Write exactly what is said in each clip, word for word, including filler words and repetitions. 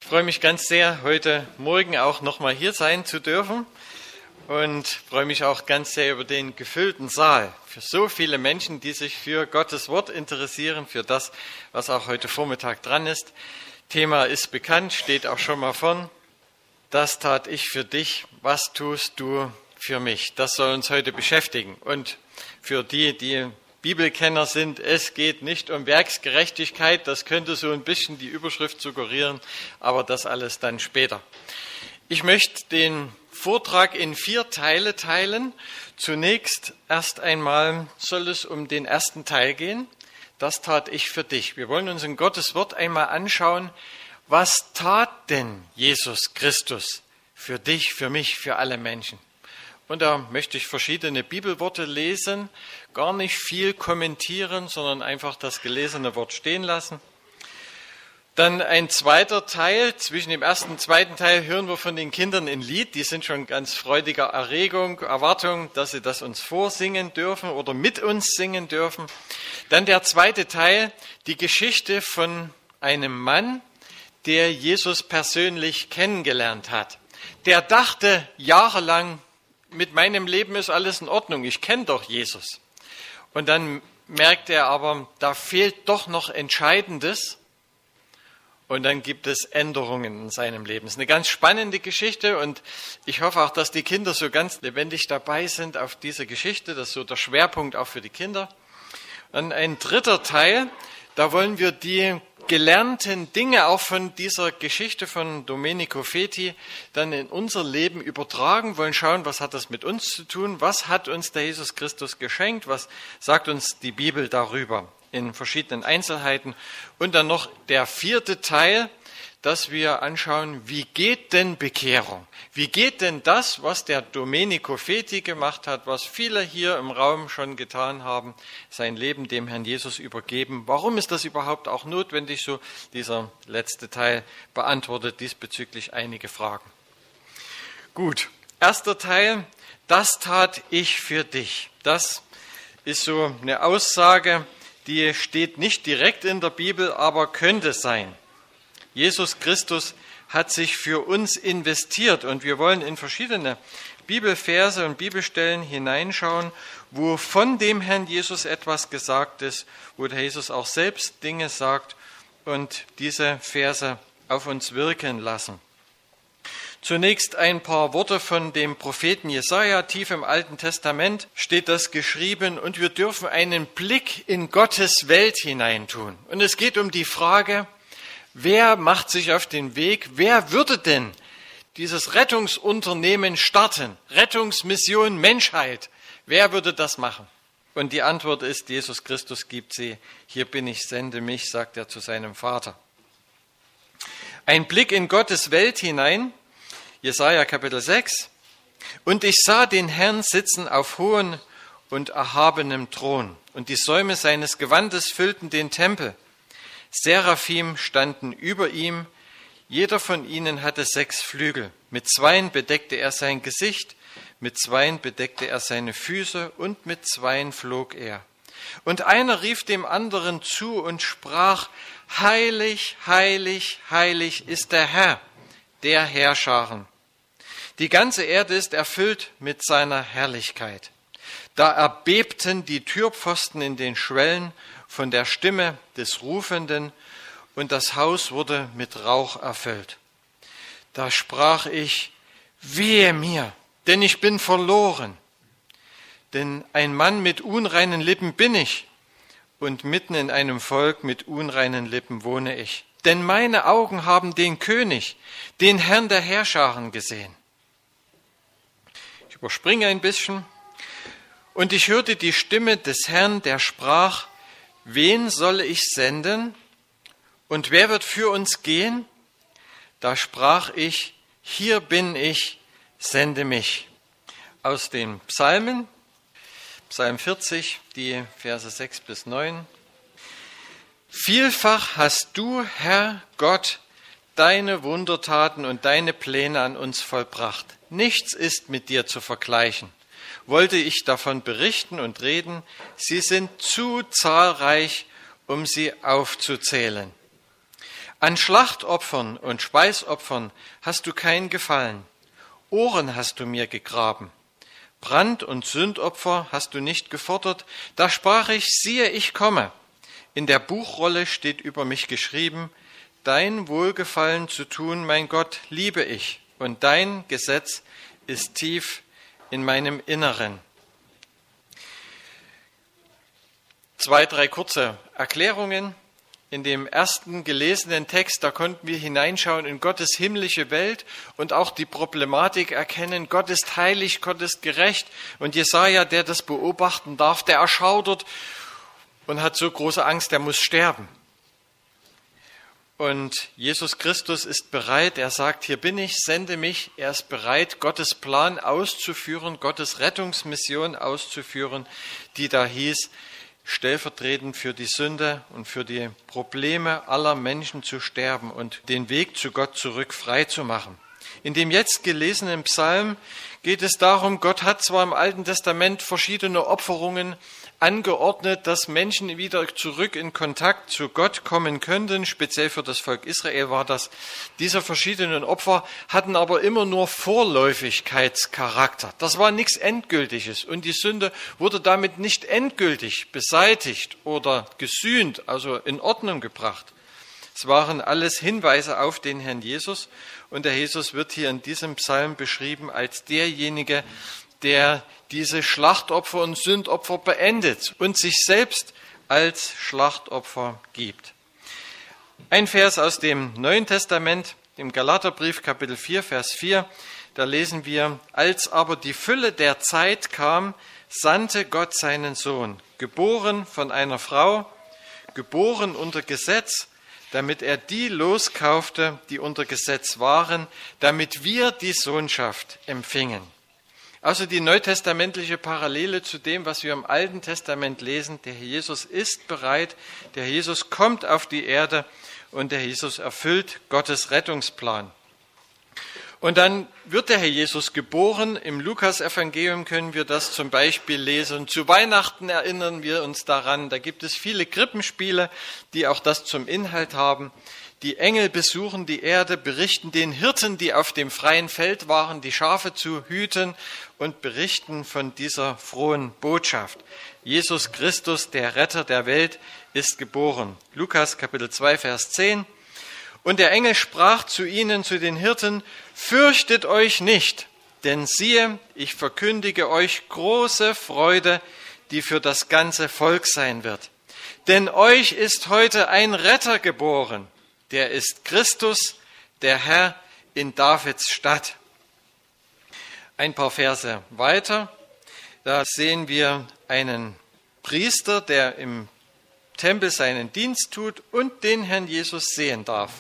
freue mich ganz sehr, heute Morgen auch nochmal hier sein zu dürfen und freue mich auch ganz sehr über den gefüllten Saal. Für so viele Menschen, die sich für Gottes Wort interessieren, für das, was auch heute Vormittag dran ist. Thema ist bekannt, steht auch schon mal vorn. Das tat ich für dich, was tust du für mich? Das soll uns heute beschäftigen. Und für die, die Bibelkenner sind, es geht nicht um Werksgerechtigkeit, das könnte so ein bisschen die Überschrift suggerieren, aber das alles dann später. Ich möchte den Vortrag in vier Teile teilen. Zunächst erst einmal soll es um den ersten Teil gehen. Das tat ich für dich. Wir wollen uns in Gottes Wort einmal anschauen, was tat denn Jesus Christus für dich, für mich, für alle Menschen? Und da möchte ich verschiedene Bibelworte lesen, gar nicht viel kommentieren, sondern einfach das gelesene Wort stehen lassen. Dann ein zweiter Teil, zwischen dem ersten und zweiten Teil hören wir von den Kindern ein Lied. Die sind schon ganz freudiger Erregung, Erwartung, dass sie das uns vorsingen dürfen oder mit uns singen dürfen. Dann der zweite Teil, die Geschichte von einem Mann, der Jesus persönlich kennengelernt hat. Der dachte jahrelang, mit meinem Leben ist alles in Ordnung, ich kenne doch Jesus. Und dann merkt er aber, da fehlt doch noch Entscheidendes. Und dann gibt es Änderungen in seinem Leben. Es ist eine ganz spannende Geschichte und ich hoffe auch, dass die Kinder so ganz lebendig dabei sind auf diese Geschichte. Das ist so der Schwerpunkt auch für die Kinder. Und ein dritter Teil, da wollen wir die gelernten Dinge auch von dieser Geschichte von Domenico Feti dann in unser Leben übertragen, wollen schauen, was hat das mit uns zu tun, was hat uns der Jesus Christus geschenkt, was sagt uns die Bibel darüber in verschiedenen Einzelheiten. Und dann noch der vierte Teil, dass wir anschauen, wie geht denn Bekehrung? Wie geht denn das, was der Domenico Feti gemacht hat, was viele hier im Raum schon getan haben, sein Leben dem Herrn Jesus übergeben? Warum ist das überhaupt auch notwendig? So dieser letzte Teil beantwortet diesbezüglich einige Fragen. Gut, erster Teil, das tat ich für dich. Das ist so eine Aussage, die steht nicht direkt in der Bibel, aber könnte sein. Jesus Christus hat sich für uns investiert und wir wollen in verschiedene Bibelverse und Bibelstellen hineinschauen, wo von dem Herrn Jesus etwas gesagt ist, wo der Jesus auch selbst Dinge sagt und diese Verse auf uns wirken lassen. Zunächst ein paar Worte von dem Propheten Jesaja. Tief im Alten Testament steht das geschrieben und wir dürfen einen Blick in Gottes Welt hineintun. Und es geht um die Frage, wer macht sich auf den Weg? Wer würde denn dieses Rettungsunternehmen starten? Rettungsmission Menschheit. Wer würde das machen? Und die Antwort ist, Jesus Christus gibt sie. Hier bin ich, sende mich, sagt er zu seinem Vater. Ein Blick in Gottes Welt hinein, Jesaja Kapitel sechs. Und ich sah den Herrn sitzen auf hohem und erhabenem Thron. Und die Säume seines Gewandes füllten den Tempel. Seraphim standen über ihm, jeder von ihnen hatte sechs Flügel. Mit zweien bedeckte er sein Gesicht, mit zweien bedeckte er seine Füße und mit zweien flog er. Und einer rief dem anderen zu und sprach, heilig, heilig, heilig ist der Herr, der Heerscharen. Die ganze Erde ist erfüllt mit seiner Herrlichkeit. Da erbebten die Türpfosten in den Schwellen von der Stimme des Rufenden, und das Haus wurde mit Rauch erfüllt. Da sprach ich, wehe mir, denn ich bin verloren. Denn ein Mann mit unreinen Lippen bin ich, und mitten in einem Volk mit unreinen Lippen wohne ich. Denn meine Augen haben den König, den Herrn der Heerscharen gesehen. Ich überspringe ein bisschen. Und ich hörte die Stimme des Herrn, der sprach, wen soll ich senden? Und wer wird für uns gehen? Da sprach ich, hier bin ich, sende mich. Aus den Psalmen, Psalm vierzig, die Verse sechs bis neun. Vielfach hast du, Herr Gott, deine Wundertaten und deine Pläne an uns vollbracht. Nichts ist mit dir zu vergleichen. Wollte ich davon berichten und reden, sie sind zu zahlreich, um sie aufzuzählen. An Schlachtopfern und Speisopfern hast du kein Gefallen. Ohren hast du mir gegraben. Brand- und Sündopfer hast du nicht gefordert. Da sprach ich, siehe, ich komme. In der Buchrolle steht über mich geschrieben, dein Wohlgefallen zu tun, mein Gott, liebe ich, und dein Gesetz ist tief in meinem Inneren. Zwei, drei kurze Erklärungen. In dem ersten gelesenen Text, da konnten wir hineinschauen in Gottes himmlische Welt und auch die Problematik erkennen, Gott ist heilig, Gott ist gerecht. Und Jesaja, der das beobachten darf, der erschaudert und hat so große Angst, er muss sterben. Und Jesus Christus ist bereit, er sagt, hier bin ich, sende mich. Er ist bereit, Gottes Plan auszuführen, Gottes Rettungsmission auszuführen, die da hieß, stellvertretend für die Sünde und für die Probleme aller Menschen zu sterben und den Weg zu Gott zurück frei zu machen. In dem jetzt gelesenen Psalm geht es darum, Gott hat zwar im Alten Testament verschiedene Opferungen angeordnet, dass Menschen wieder zurück in Kontakt zu Gott kommen könnten. Speziell für das Volk Israel war das. Diese verschiedenen Opfer hatten aber immer nur Vorläufigkeitscharakter. Das war nichts Endgültiges und die Sünde wurde damit nicht endgültig beseitigt oder gesühnt, also in Ordnung gebracht. Es waren alles Hinweise auf den Herrn Jesus und der Jesus wird hier in diesem Psalm beschrieben als derjenige, der diese Schlachtopfer und Sündopfer beendet und sich selbst als Schlachtopfer gibt. Ein Vers aus dem Neuen Testament, im Galaterbrief Kapitel vier, Vers vier, da lesen wir, als aber die Fülle der Zeit kam, sandte Gott seinen Sohn, geboren von einer Frau, geboren unter Gesetz, damit er die loskaufte, die unter Gesetz waren, damit wir die Sohnschaft empfingen. Also die neutestamentliche Parallele zu dem, was wir im Alten Testament lesen. Der Herr Jesus ist bereit, der Herr Jesus kommt auf die Erde und der Herr Jesus erfüllt Gottes Rettungsplan. Und dann wird der Herr Jesus geboren. Im Lukas-Evangelium können wir das zum Beispiel lesen. Zu Weihnachten erinnern wir uns daran. Da gibt es viele Krippenspiele, die auch das zum Inhalt haben. Die Engel besuchen die Erde, berichten den Hirten, die auf dem freien Feld waren, die Schafe zu hüten und berichten von dieser frohen Botschaft. Jesus Christus, der Retter der Welt, ist geboren. Lukas Kapitel zwei, Vers zehn. Und der Engel sprach zu ihnen, zu den Hirten, fürchtet euch nicht, denn siehe, ich verkündige euch große Freude, die für das ganze Volk sein wird. Denn euch ist heute ein Retter geboren. Der ist Christus, der Herr in Davids Stadt. Ein paar Verse weiter, da sehen wir einen Priester, der im Tempel seinen Dienst tut und den Herrn Jesus sehen darf.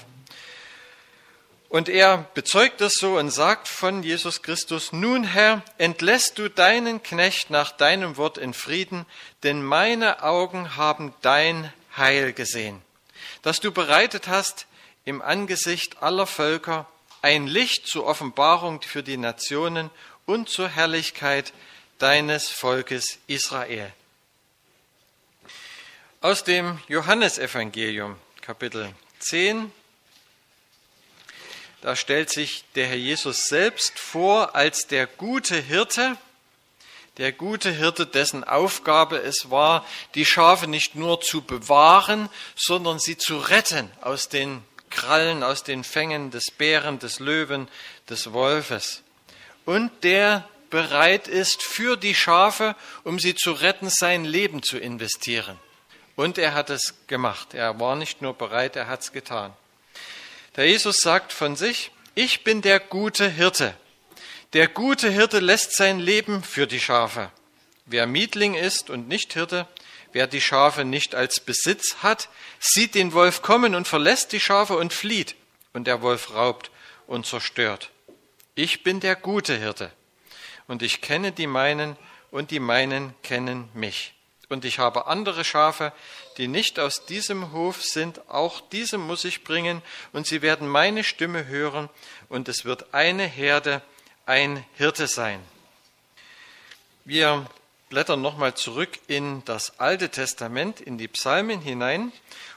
Und er bezeugt das so und sagt von Jesus Christus, nun Herr, entlässt du deinen Knecht nach deinem Wort in Frieden, denn meine Augen haben dein Heil gesehen, dass du bereitet hast im Angesicht aller Völker ein Licht zur Offenbarung für die Nationen und zur Herrlichkeit deines Volkes Israel. Aus dem Johannesevangelium, Kapitel zehn, da stellt sich der Herr Jesus selbst vor als der gute Hirte, der gute Hirte, dessen Aufgabe es war, die Schafe nicht nur zu bewahren, sondern sie zu retten aus den Krallen, aus den Fängen des Bären, des Löwen, des Wolfes. Und der bereit ist, für die Schafe, um sie zu retten, sein Leben zu investieren. Und er hat es gemacht. Er war nicht nur bereit, er hat es getan. Der Jesus sagt von sich, ich bin der gute Hirte. Der gute Hirte lässt sein Leben für die Schafe. Wer Mietling ist und nicht Hirte, wer die Schafe nicht als Besitz hat, sieht den Wolf kommen und verlässt die Schafe und flieht. Und der Wolf raubt und zerstört. Ich bin der gute Hirte. Und ich kenne die meinen und die meinen kennen mich. Und ich habe andere Schafe, die nicht aus diesem Hof sind, auch diese muss ich bringen, und sie werden meine Stimme hören, und es wird eine Herde, ein Hirte sein. Wir blättern nochmal zurück in das Alte Testament, in die Psalmen hinein,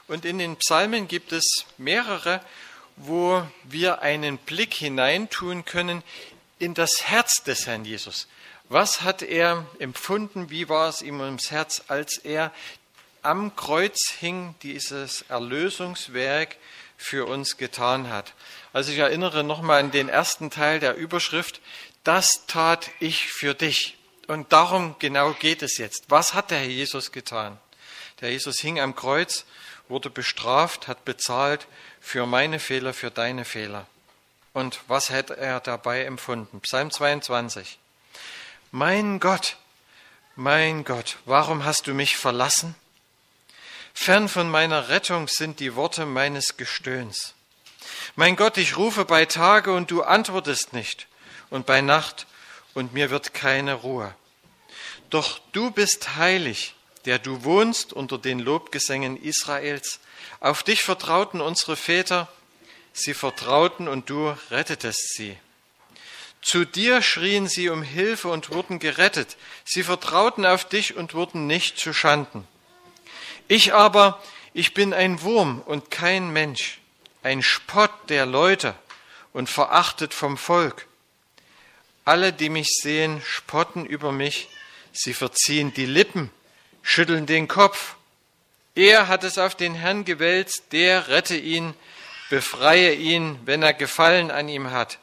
Und in den Psalmen gibt es mehrere, wo wir einen Blick hineintun können in das Herz des Herrn Jesus. Was hat er empfunden? Wie war es ihm ums Herz, als er am Kreuz hing, dieses Erlösungswerk für uns getan hat? Also ich erinnere nochmal an den ersten Teil der Überschrift, das tat ich für dich. Und darum genau geht es jetzt. Was hat der Herr Jesus getan? Der Jesus hing am Kreuz, wurde bestraft, hat bezahlt für meine Fehler, für deine Fehler. Und was hat er dabei empfunden? Psalm zweiundzwanzig. Mein Gott, mein Gott, warum hast du mich verlassen? Fern von meiner Rettung sind die Worte meines Gestöhns. Mein Gott, ich rufe bei Tage und du antwortest nicht, und bei Nacht und mir wird keine Ruhe. Doch du bist heilig, der du wohnst unter den Lobgesängen Israels. Auf dich vertrauten unsere Väter, sie vertrauten und du rettetest sie. Zu dir schrien sie um Hilfe und wurden gerettet. Sie vertrauten auf dich und wurden nicht zu Schanden. Ich aber, ich bin ein Wurm und kein Mensch, ein Spott der Leute und verachtet vom Volk. Alle, die mich sehen, spotten über mich. Sie verziehen die Lippen, schütteln den Kopf. Er hat es auf den Herrn gewälzt, der rette ihn, befreie ihn, wenn er Gefallen an ihm hat.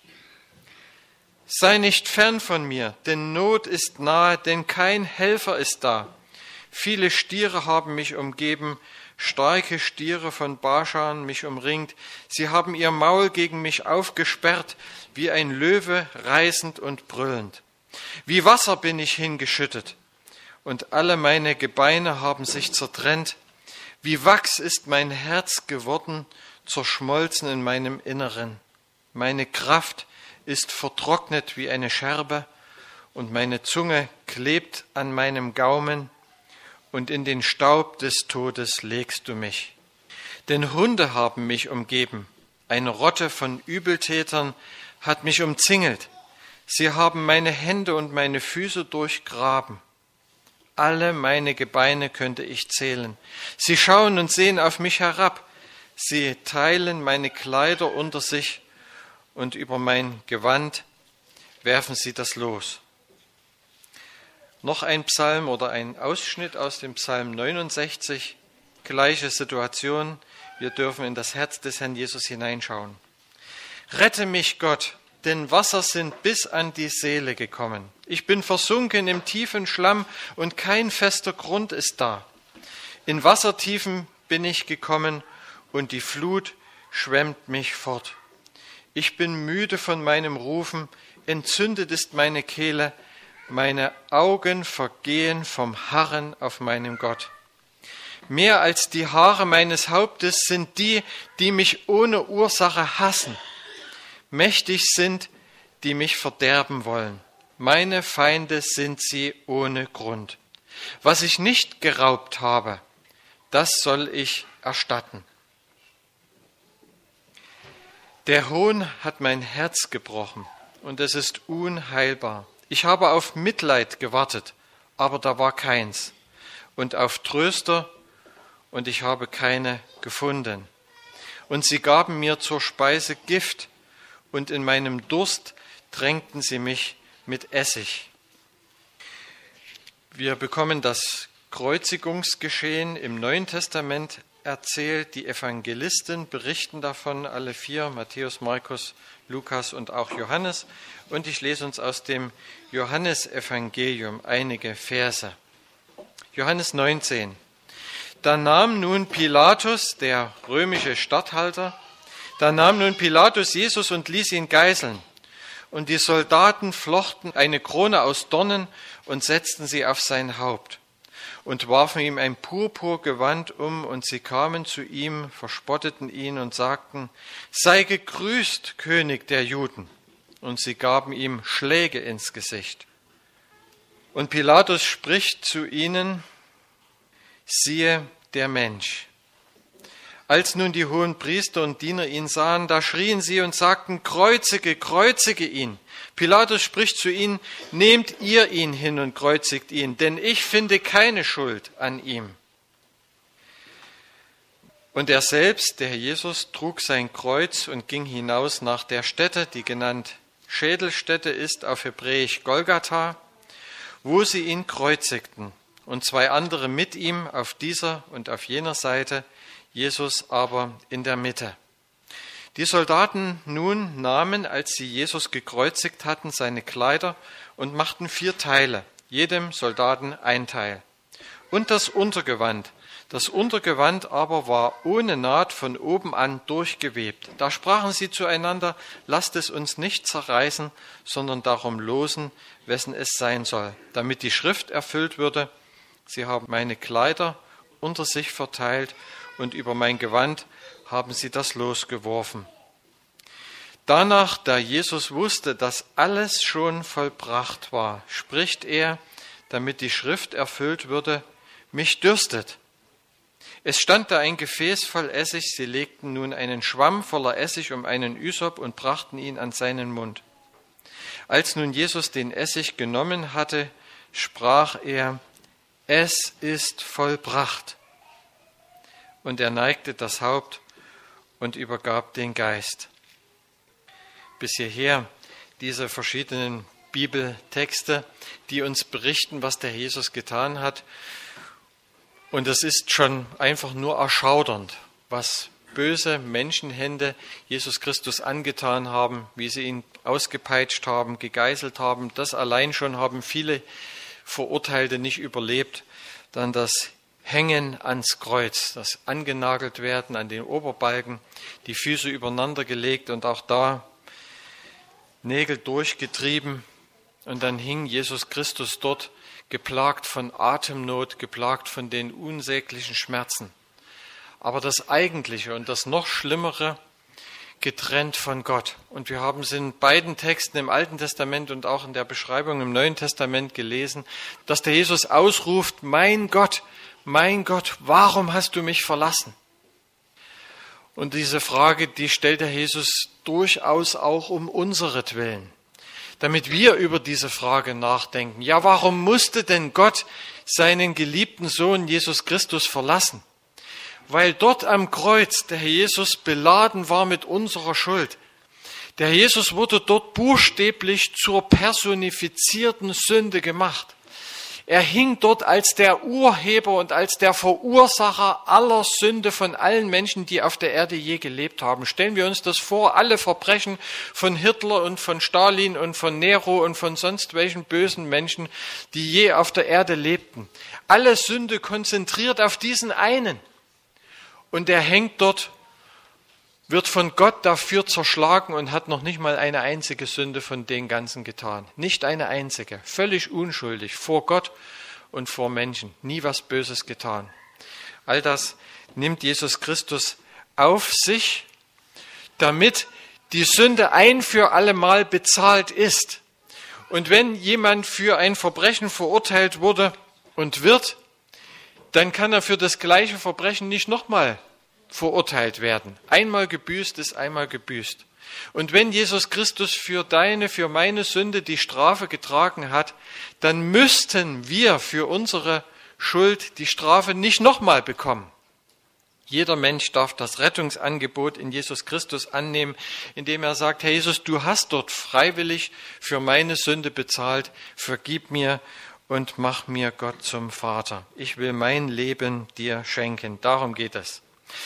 Sei nicht fern von mir, denn Not ist nahe, denn kein Helfer ist da. Viele Stiere haben mich umgeben, starke Stiere von Baschan mich umringt. Sie haben ihr Maul gegen mich aufgesperrt, wie ein Löwe reißend und brüllend. Wie Wasser bin ich hingeschüttet, und alle meine Gebeine haben sich zertrennt. Wie Wachs ist mein Herz geworden, zerschmolzen in meinem Inneren. Meine Kraft ist vertrocknet wie eine Scherbe, und meine Zunge klebt an meinem Gaumen, und in den Staub des Todes legst du mich. Denn Hunde haben mich umgeben, eine Rotte von Übeltätern hat mich umzingelt. Sie haben meine Hände und meine Füße durchgraben. Alle meine Gebeine könnte ich zählen. Sie schauen und sehen auf mich herab. Sie teilen meine Kleider unter sich und über mein Gewand werfen sie das Los. Noch ein Psalm oder ein Ausschnitt aus dem Psalm neunundsechzig, gleiche Situation. Wir dürfen in das Herz des Herrn Jesus hineinschauen. Rette mich, Gott, denn Wasser sind bis an die Seele gekommen. Ich bin versunken im tiefen Schlamm und kein fester Grund ist da. In Wassertiefen bin ich gekommen und die Flut schwemmt mich fort. Ich bin müde von meinem Rufen, entzündet ist meine Kehle, meine Augen vergehen vom Harren auf meinem Gott. Mehr als die Haare meines Hauptes sind die, die mich ohne Ursache hassen. Mächtig sind, die mich verderben wollen. Meine Feinde sind sie ohne Grund. Was ich nicht geraubt habe, das soll ich erstatten. Der Hohn hat mein Herz gebrochen und es ist unheilbar. Ich habe auf Mitleid gewartet, aber da war keins. Und auf Tröster, und ich habe keine gefunden. Und sie gaben mir zur Speise Gift, und in meinem Durst tränkten sie mich mit Essig. Wir bekommen das Kreuzigungsgeschehen im Neuen Testament erzählt. Die Evangelisten berichten davon, alle vier, Matthäus, Markus, Lukas und auch Johannes. Und ich lese uns aus dem Johannesevangelium einige Verse. Johannes neunzehn. Da nahm nun Pilatus, der römische Statthalter, da nahm nun Pilatus Jesus und ließ ihn geißeln. Und die Soldaten flochten eine Krone aus Dornen und setzten sie auf sein Haupt und warfen ihm ein Purpurgewand um, und sie kamen zu ihm, verspotteten ihn und sagten, sei gegrüßt, König der Juden. Und sie gaben ihm Schläge ins Gesicht. Und Pilatus spricht zu ihnen, siehe der Mensch. Als nun die hohen Priester und Diener ihn sahen, da schrien sie und sagten, kreuzige, kreuzige ihn. Pilatus spricht zu ihnen, nehmt ihr ihn hin und kreuzigt ihn, denn ich finde keine Schuld an ihm. Und er selbst, der Herr Jesus, trug sein Kreuz und ging hinaus nach der Stätte, die genannt Schädelstätte ist, auf Hebräisch Golgatha, wo sie ihn kreuzigten und zwei andere mit ihm auf dieser und auf jener Seite, Jesus aber in der Mitte. Die Soldaten nun nahmen, als sie Jesus gekreuzigt hatten, seine Kleider und machten vier Teile, jedem Soldaten ein Teil. Und das Untergewand. Das Untergewand aber war ohne Naht von oben an durchgewebt. Da sprachen sie zueinander, lasst es uns nicht zerreißen, sondern darum losen, wessen es sein soll, damit die Schrift erfüllt würde. Sie haben meine Kleider unter sich verteilt und über mein Gewand haben sie das Los geworfen. Danach, da Jesus wusste, dass alles schon vollbracht war, spricht er, damit die Schrift erfüllt würde, mich dürstet. Es stand da ein Gefäß voll Essig, sie legten nun einen Schwamm voller Essig um einen Ysop und brachten ihn an seinen Mund. Als nun Jesus den Essig genommen hatte, sprach er, es ist vollbracht. Und er neigte das Haupt und übergab den Geist. Bis hierher diese verschiedenen Bibeltexte, die uns berichten, was der Jesus getan hat. Und es ist schon einfach nur erschaudernd, was böse Menschenhände Jesus Christus angetan haben, wie sie ihn ausgepeitscht haben, gegeißelt haben. Das allein schon haben viele Verurteilte nicht überlebt. Dann das Hängen ans Kreuz, das angenagelt werden an den Oberbalken, die Füße übereinander gelegt und auch da Nägel durchgetrieben. Und dann hing Jesus Christus dort, geplagt von Atemnot, geplagt von den unsäglichen Schmerzen. Aber das Eigentliche und das noch Schlimmere, getrennt von Gott. Und wir haben es in beiden Texten im Alten Testament und auch in der Beschreibung im Neuen Testament gelesen, dass der Jesus ausruft, mein Gott, mein Gott, warum hast du mich verlassen? Und diese Frage, die stellt der Jesus durchaus auch um unseretwillen, damit wir über diese Frage nachdenken. Ja, warum musste denn Gott seinen geliebten Sohn Jesus Christus verlassen? Weil dort am Kreuz der Herr Jesus beladen war mit unserer Schuld. Der Herr Jesus wurde dort buchstäblich zur personifizierten Sünde gemacht. Er hing dort als der Urheber und als der Verursacher aller Sünde von allen Menschen, die auf der Erde je gelebt haben. Stellen wir uns das vor, alle Verbrechen von Hitler und von Stalin und von Nero und von sonst welchen bösen Menschen, die je auf der Erde lebten. Alle Sünde konzentriert auf diesen einen. Und er hängt dort, wird von Gott dafür zerschlagen und hat noch nicht mal eine einzige Sünde von den Ganzen getan. Nicht eine einzige. Völlig unschuldig vor Gott und vor Menschen. Nie was Böses getan. All das nimmt Jesus Christus auf sich, damit die Sünde ein für alle Mal bezahlt ist. Und wenn jemand für ein Verbrechen verurteilt wurde und wird, dann kann er für das gleiche Verbrechen nicht nochmal verurteilt werden. Einmal gebüßt ist einmal gebüßt. Und wenn Jesus Christus für deine, für meine Sünde die Strafe getragen hat, dann müssten wir für unsere Schuld die Strafe nicht nochmal bekommen. Jeder Mensch darf das Rettungsangebot in Jesus Christus annehmen, indem er sagt, Herr Jesus, du hast dort freiwillig für meine Sünde bezahlt, vergib mir und mach mir Gott zum Vater. Ich will mein Leben dir schenken. Darum geht es.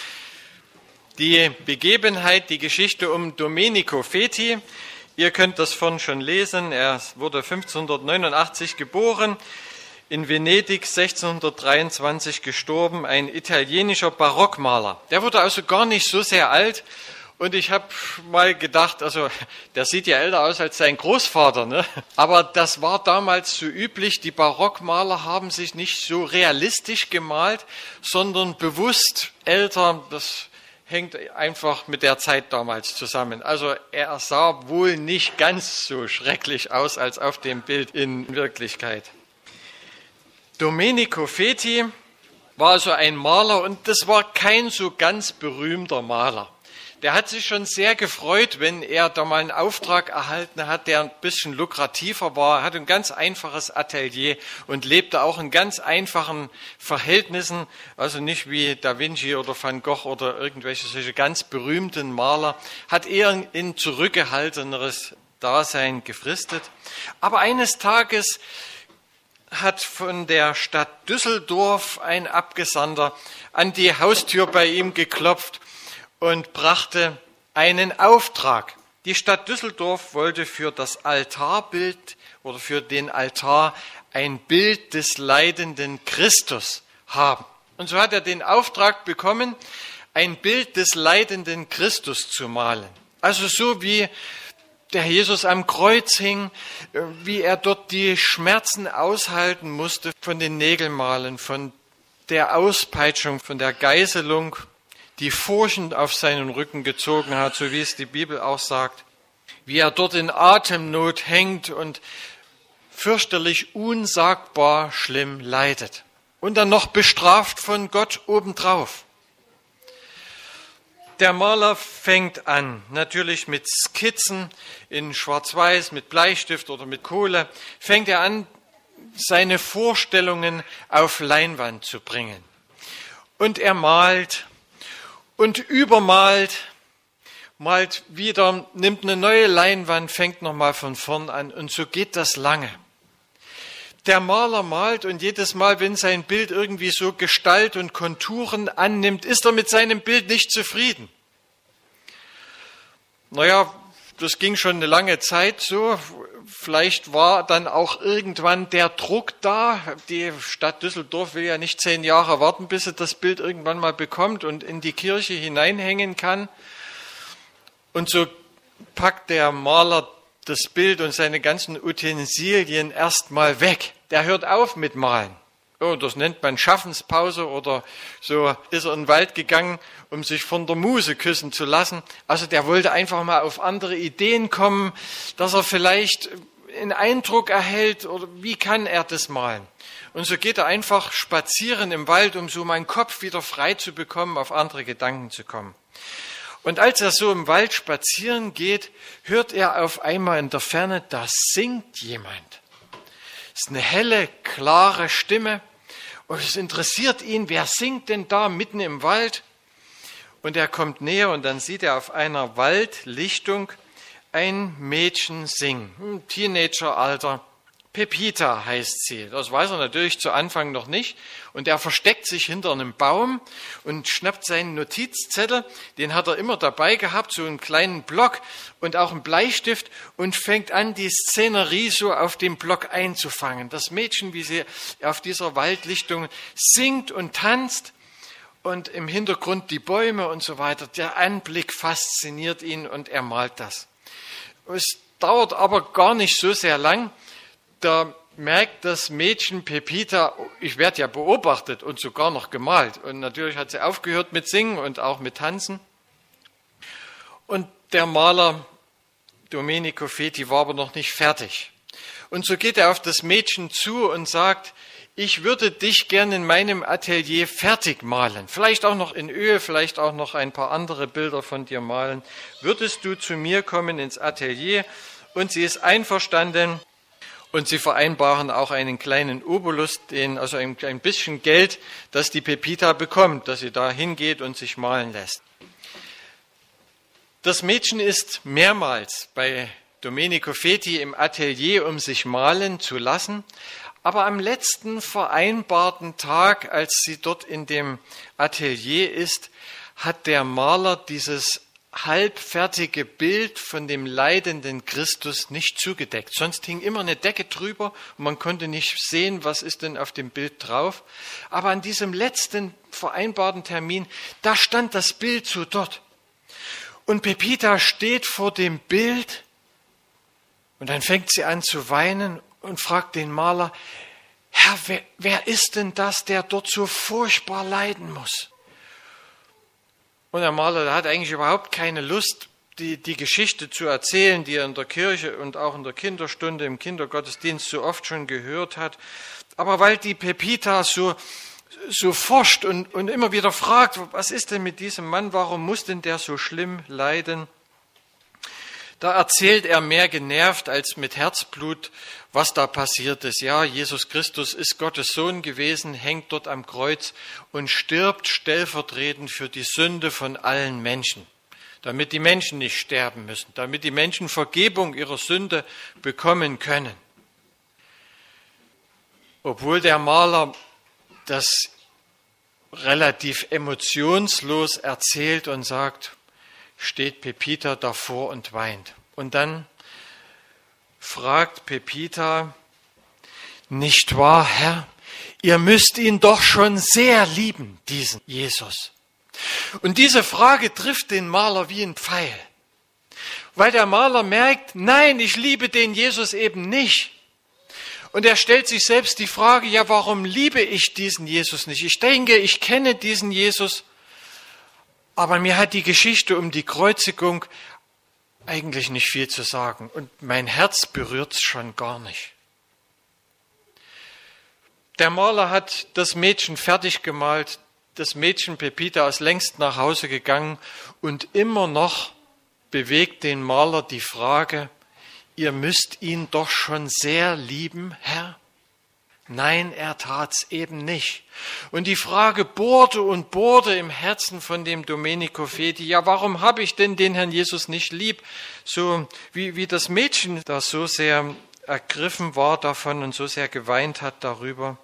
Die Begebenheit, die Geschichte um Domenico Feti, ihr könnt das vorhin schon lesen, er wurde fünfzehnhundertneunundachtzig geboren, in Venedig sechzehnhundertdreiundzwanzig gestorben, ein italienischer Barockmaler. Der wurde also gar nicht so sehr alt. Und ich habe mal gedacht, also der sieht ja älter aus als sein Großvater, ne? Aber das war damals so üblich. Die Barockmaler haben sich nicht so realistisch gemalt, sondern bewusst älter. Das hängt einfach mit der Zeit damals zusammen. Also er sah wohl nicht ganz so schrecklich aus als auf dem Bild in Wirklichkeit. Domenico Feti war also ein Maler und das war kein so ganz berühmter Maler. der hat sich schon sehr gefreut, wenn er da mal einen Auftrag erhalten hat, der ein bisschen lukrativer war. Er hat ein ganz einfaches Atelier und lebte auch in ganz einfachen Verhältnissen, also nicht wie Da Vinci oder Van Gogh oder irgendwelche solche ganz berühmten Maler, hat eher in zurückgehalteneres Dasein gefristet. Aber eines Tages hat von der Stadt Düsseldorf ein Abgesandter an die Haustür bei ihm geklopft und brachte einen Auftrag. Die Stadt Düsseldorf wollte für das Altarbild oder für den Altar ein Bild des leidenden Christus haben. Und so hat er den Auftrag bekommen, ein Bild des leidenden Christus zu malen. Also so wie der Jesus am Kreuz hing, wie er dort die Schmerzen aushalten musste von den Nägelmalen, von der Auspeitschung, von der Geißelung, die Furchen auf seinen Rücken gezogen hat, so wie es die Bibel auch sagt, wie er dort in Atemnot hängt und fürchterlich, unsagbar schlimm leidet. Und dann noch bestraft von Gott obendrauf. Der Maler fängt an, natürlich mit Skizzen in Schwarz-Weiß, mit Bleistift oder mit Kohle, fängt er an, seine Vorstellungen auf Leinwand zu bringen. Und er malt und übermalt, malt wieder, nimmt eine neue Leinwand, fängt nochmal von vorn an und so geht das lange. Der Maler malt und jedes Mal, wenn sein Bild irgendwie so Gestalt und Konturen annimmt, ist er mit seinem Bild nicht zufrieden. Naja, das ging schon eine lange Zeit so. Vielleicht war dann auch irgendwann der Druck da. Die Stadt Düsseldorf will ja nicht zehn Jahre warten, bis sie das Bild irgendwann mal bekommt und in die Kirche hineinhängen kann. Und so packt der Maler das Bild und seine ganzen Utensilien erstmal weg. Der hört auf mit Malen. Oh, das nennt man Schaffenspause oder so ist er in den Wald gegangen, um sich von der Muse küssen zu lassen. Also der wollte einfach mal auf andere Ideen kommen, dass er vielleicht einen Eindruck erhält oder wie kann er das malen. Und so geht er einfach spazieren im Wald, um so meinen Kopf wieder frei zu bekommen, auf andere Gedanken zu kommen. Und als er so im Wald spazieren geht, hört er auf einmal in der Ferne, da singt jemand. Es ist eine helle, klare Stimme und es interessiert ihn, wer singt denn da mitten im Wald? Und er kommt näher und dann sieht er auf einer Waldlichtung ein Mädchen singen, im Teenageralter. Pepita heißt sie. Das weiß er natürlich zu Anfang noch nicht. Und er versteckt sich hinter einem Baum und schnappt seinen Notizzettel. Den hat er immer dabei gehabt, so einen kleinen Block und auch einen Bleistift und fängt an, die Szenerie so auf dem Block einzufangen. Das Mädchen, wie sie auf dieser Waldlichtung singt und tanzt und im Hintergrund die Bäume und so weiter. Der Anblick fasziniert ihn und er malt das. Es dauert aber gar nicht so sehr lang. Da merkt das Mädchen Pepita, ich werde ja beobachtet und sogar noch gemalt. Und natürlich hat sie aufgehört mit Singen und auch mit Tanzen. Und der Maler Domenico Feti war aber noch nicht fertig. Und so geht er auf das Mädchen zu und sagt, ich würde dich gerne in meinem Atelier fertig malen. Vielleicht auch noch in Öl, vielleicht auch noch ein paar andere Bilder von dir malen. Würdest du zu mir kommen ins Atelier? Und sie ist einverstanden. Und sie vereinbaren auch einen kleinen Obolus, den, also ein, ein bisschen Geld, das die Pepita bekommt, dass sie da hingeht und sich malen lässt. Das Mädchen ist mehrmals bei Domenico Feti im Atelier, um sich malen zu lassen. Aber am letzten vereinbarten Tag, als sie dort in dem Atelier ist, hat der Maler dieses halbfertige Bild von dem leidenden Christus nicht zugedeckt. Sonst hing immer eine Decke drüber und man konnte nicht sehen, was ist denn auf dem Bild drauf. Aber an diesem letzten vereinbarten Termin, da stand das Bild so dort. Und Pepita steht vor dem Bild und dann fängt sie an zu weinen und fragt den Maler, Herr, wer, wer ist denn das, der dort so furchtbar leiden muss? Und der Maler, der hat eigentlich überhaupt keine Lust, die, die Geschichte zu erzählen, die er in der Kirche und auch in der Kinderstunde, im Kindergottesdienst so oft schon gehört hat. Aber weil die Pepita so, so forscht und, und immer wieder fragt, was ist denn mit diesem Mann, warum muss denn der so schlimm leiden? Da erzählt er mehr genervt als mit Herzblut, was da passiert ist. Ja, Jesus Christus ist Gottes Sohn gewesen, hängt dort am Kreuz und stirbt stellvertretend für die Sünde von allen Menschen, damit die Menschen nicht sterben müssen, damit die Menschen Vergebung ihrer Sünde bekommen können. Obwohl der Maler das relativ emotionslos erzählt und sagt, steht Pepita davor und weint. Und dann fragt Pepita, nicht wahr, Herr, ihr müsst ihn doch schon sehr lieben, diesen Jesus. Und diese Frage trifft den Maler wie ein Pfeil, weil der Maler merkt, nein, ich liebe den Jesus eben nicht. Und er stellt sich selbst die Frage, ja, warum liebe ich diesen Jesus nicht? Ich denke, ich kenne diesen Jesus, aber mir hat die Geschichte um die Kreuzigung eigentlich nicht viel zu sagen. Und mein Herz berührt es schon gar nicht. Der Maler hat das Mädchen fertig gemalt. Das Mädchen Pepita ist längst nach Hause gegangen. Und immer noch bewegt den Maler die Frage, ihr müsst ihn doch schon sehr lieben, Herr? Nein, er tat's eben nicht. Und die Frage bohrte und bohrte im Herzen von dem Domenico Feti. Ja, warum habe ich denn den Herrn Jesus nicht lieb? So wie, wie das Mädchen, das so sehr ergriffen war davon und so sehr geweint hat darüber.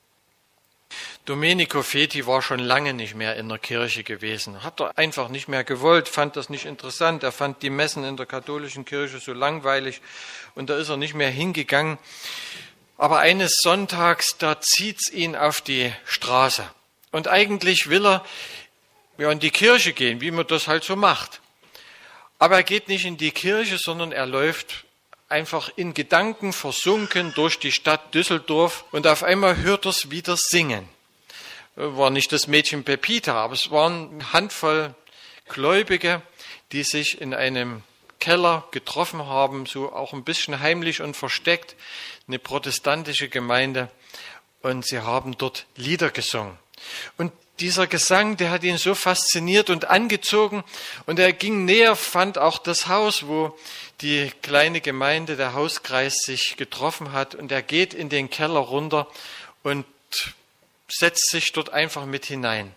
Domenico Feti war schon lange nicht mehr in der Kirche gewesen. Hat er einfach nicht mehr gewollt, fand das nicht interessant. Er fand die Messen in der katholischen Kirche so langweilig und da ist er nicht mehr hingegangen. Aber eines Sonntags, da zieht's ihn auf die Straße. Und eigentlich will er ja, in die Kirche gehen, wie man das halt so macht. Aber er geht nicht in die Kirche, sondern er läuft einfach in Gedanken versunken durch die Stadt Düsseldorf und auf einmal hört er es wieder singen. War nicht das Mädchen Pepita, aber es waren eine Handvoll Gläubige, die sich in einem Keller getroffen haben, so auch ein bisschen heimlich und versteckt, eine protestantische Gemeinde, und sie haben dort Lieder gesungen. Und dieser Gesang, der hat ihn so fasziniert und angezogen, und er ging näher, fand auch das Haus, wo die kleine Gemeinde, der Hauskreis sich getroffen hat, und er geht in den Keller runter und setzt sich dort einfach mit hinein.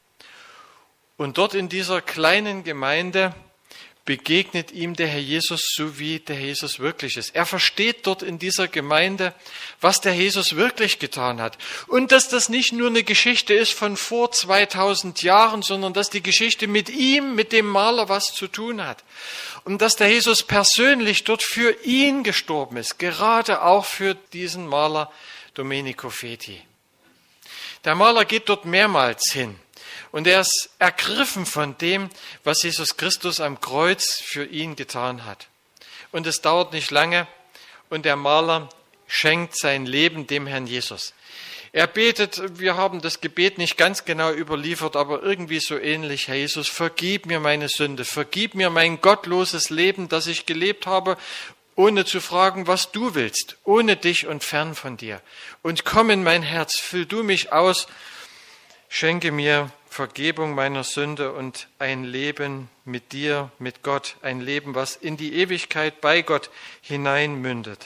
Und dort in dieser kleinen Gemeinde begegnet ihm der Herr Jesus, so wie der Herr Jesus wirklich ist. Er versteht dort in dieser Gemeinde, was der Jesus wirklich getan hat. Und dass das nicht nur eine Geschichte ist von vor zweitausend Jahren, sondern dass die Geschichte mit ihm, mit dem Maler, was zu tun hat. Und dass der Jesus persönlich dort für ihn gestorben ist, gerade auch für diesen Maler Domenico Feti. Der Maler geht dort mehrmals hin. Und er ist ergriffen von dem, was Jesus Christus am Kreuz für ihn getan hat. Und es dauert nicht lange und der Maler schenkt sein Leben dem Herrn Jesus. Er betet, wir haben das Gebet nicht ganz genau überliefert, aber irgendwie so ähnlich. Herr Jesus, vergib mir meine Sünde, vergib mir mein gottloses Leben, das ich gelebt habe, ohne zu fragen, was du willst, ohne dich und fern von dir. Und komm in mein Herz, füll du mich aus, schenke mir Vergebung meiner Sünde und ein Leben mit dir, mit Gott, ein Leben, was in die Ewigkeit bei Gott hineinmündet.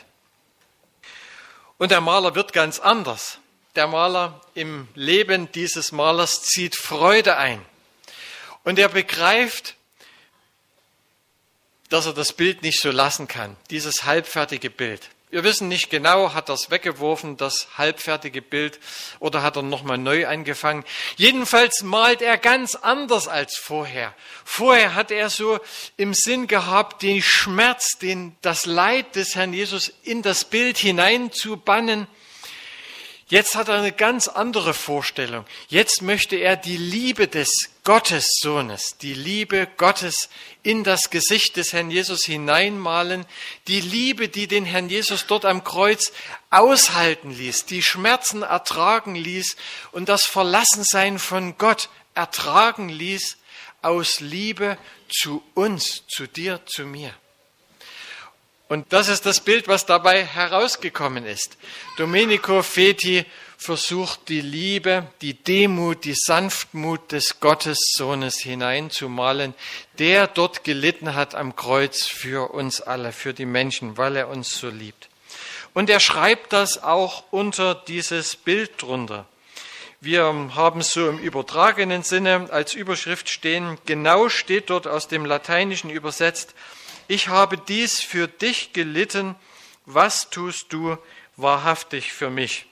Und der Maler wird ganz anders. Der Maler im Leben dieses Malers zieht Freude ein. Und er begreift, dass er das Bild nicht so lassen kann, dieses halbfertige Bild. Wir wissen nicht genau, hat er es weggeworfen, das halbfertige Bild, oder hat er nochmal neu angefangen. Jedenfalls malt er ganz anders als vorher. Vorher hat er so im Sinn gehabt, den Schmerz, den, das Leid des Herrn Jesus in das Bild hineinzubannen. Jetzt hat er eine ganz andere Vorstellung. Jetzt möchte er die Liebe des Gottessohnes, die Liebe Gottes in das Gesicht des Herrn Jesus hineinmalen, die Liebe, die den Herrn Jesus dort am Kreuz aushalten ließ, die Schmerzen ertragen ließ und das Verlassensein von Gott ertragen ließ, aus Liebe zu uns, zu dir, zu mir. Und das ist das Bild, was dabei herausgekommen ist. Domenico Feti versucht, die Liebe, die Demut, die Sanftmut des Gottessohnes hineinzumalen, der dort gelitten hat am Kreuz für uns alle, für die Menschen, weil er uns so liebt. Und er schreibt das auch unter dieses Bild drunter. Wir haben so im übertragenen Sinne als Überschrift stehen, genau steht dort aus dem Lateinischen übersetzt, ich habe dies für dich gelitten, was tust du wahrhaftig für mich?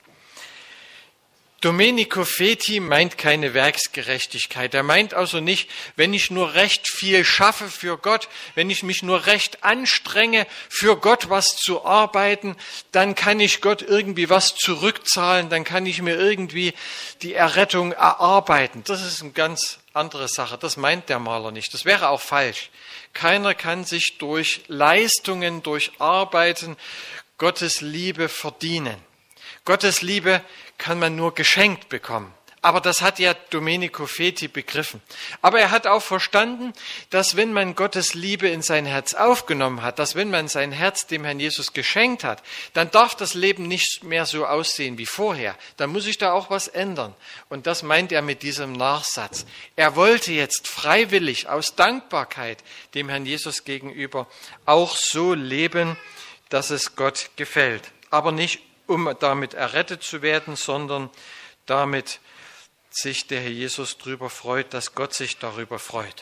Domenico Feti meint keine Werksgerechtigkeit. Er meint also nicht, wenn ich nur recht viel schaffe für Gott, wenn ich mich nur recht anstrenge, für Gott was zu arbeiten, dann kann ich Gott irgendwie was zurückzahlen, dann kann ich mir irgendwie die Errettung erarbeiten. Das ist eine ganz andere Sache. Das meint der Maler nicht. Das wäre auch falsch. Keiner kann sich durch Leistungen, durch Arbeiten Gottes Liebe verdienen. Gottes Liebe kann man nur geschenkt bekommen. Aber das hat ja Domenico Feti begriffen. Aber er hat auch verstanden, dass wenn man Gottes Liebe in sein Herz aufgenommen hat, dass wenn man sein Herz dem Herrn Jesus geschenkt hat, dann darf das Leben nicht mehr so aussehen wie vorher. Dann muss sich da auch was ändern. Und das meint er mit diesem Nachsatz. Er wollte jetzt freiwillig aus Dankbarkeit dem Herrn Jesus gegenüber auch so leben, dass es Gott gefällt. Aber nicht um damit errettet zu werden, sondern damit sich der Herr Jesus darüber freut, dass Gott sich darüber freut.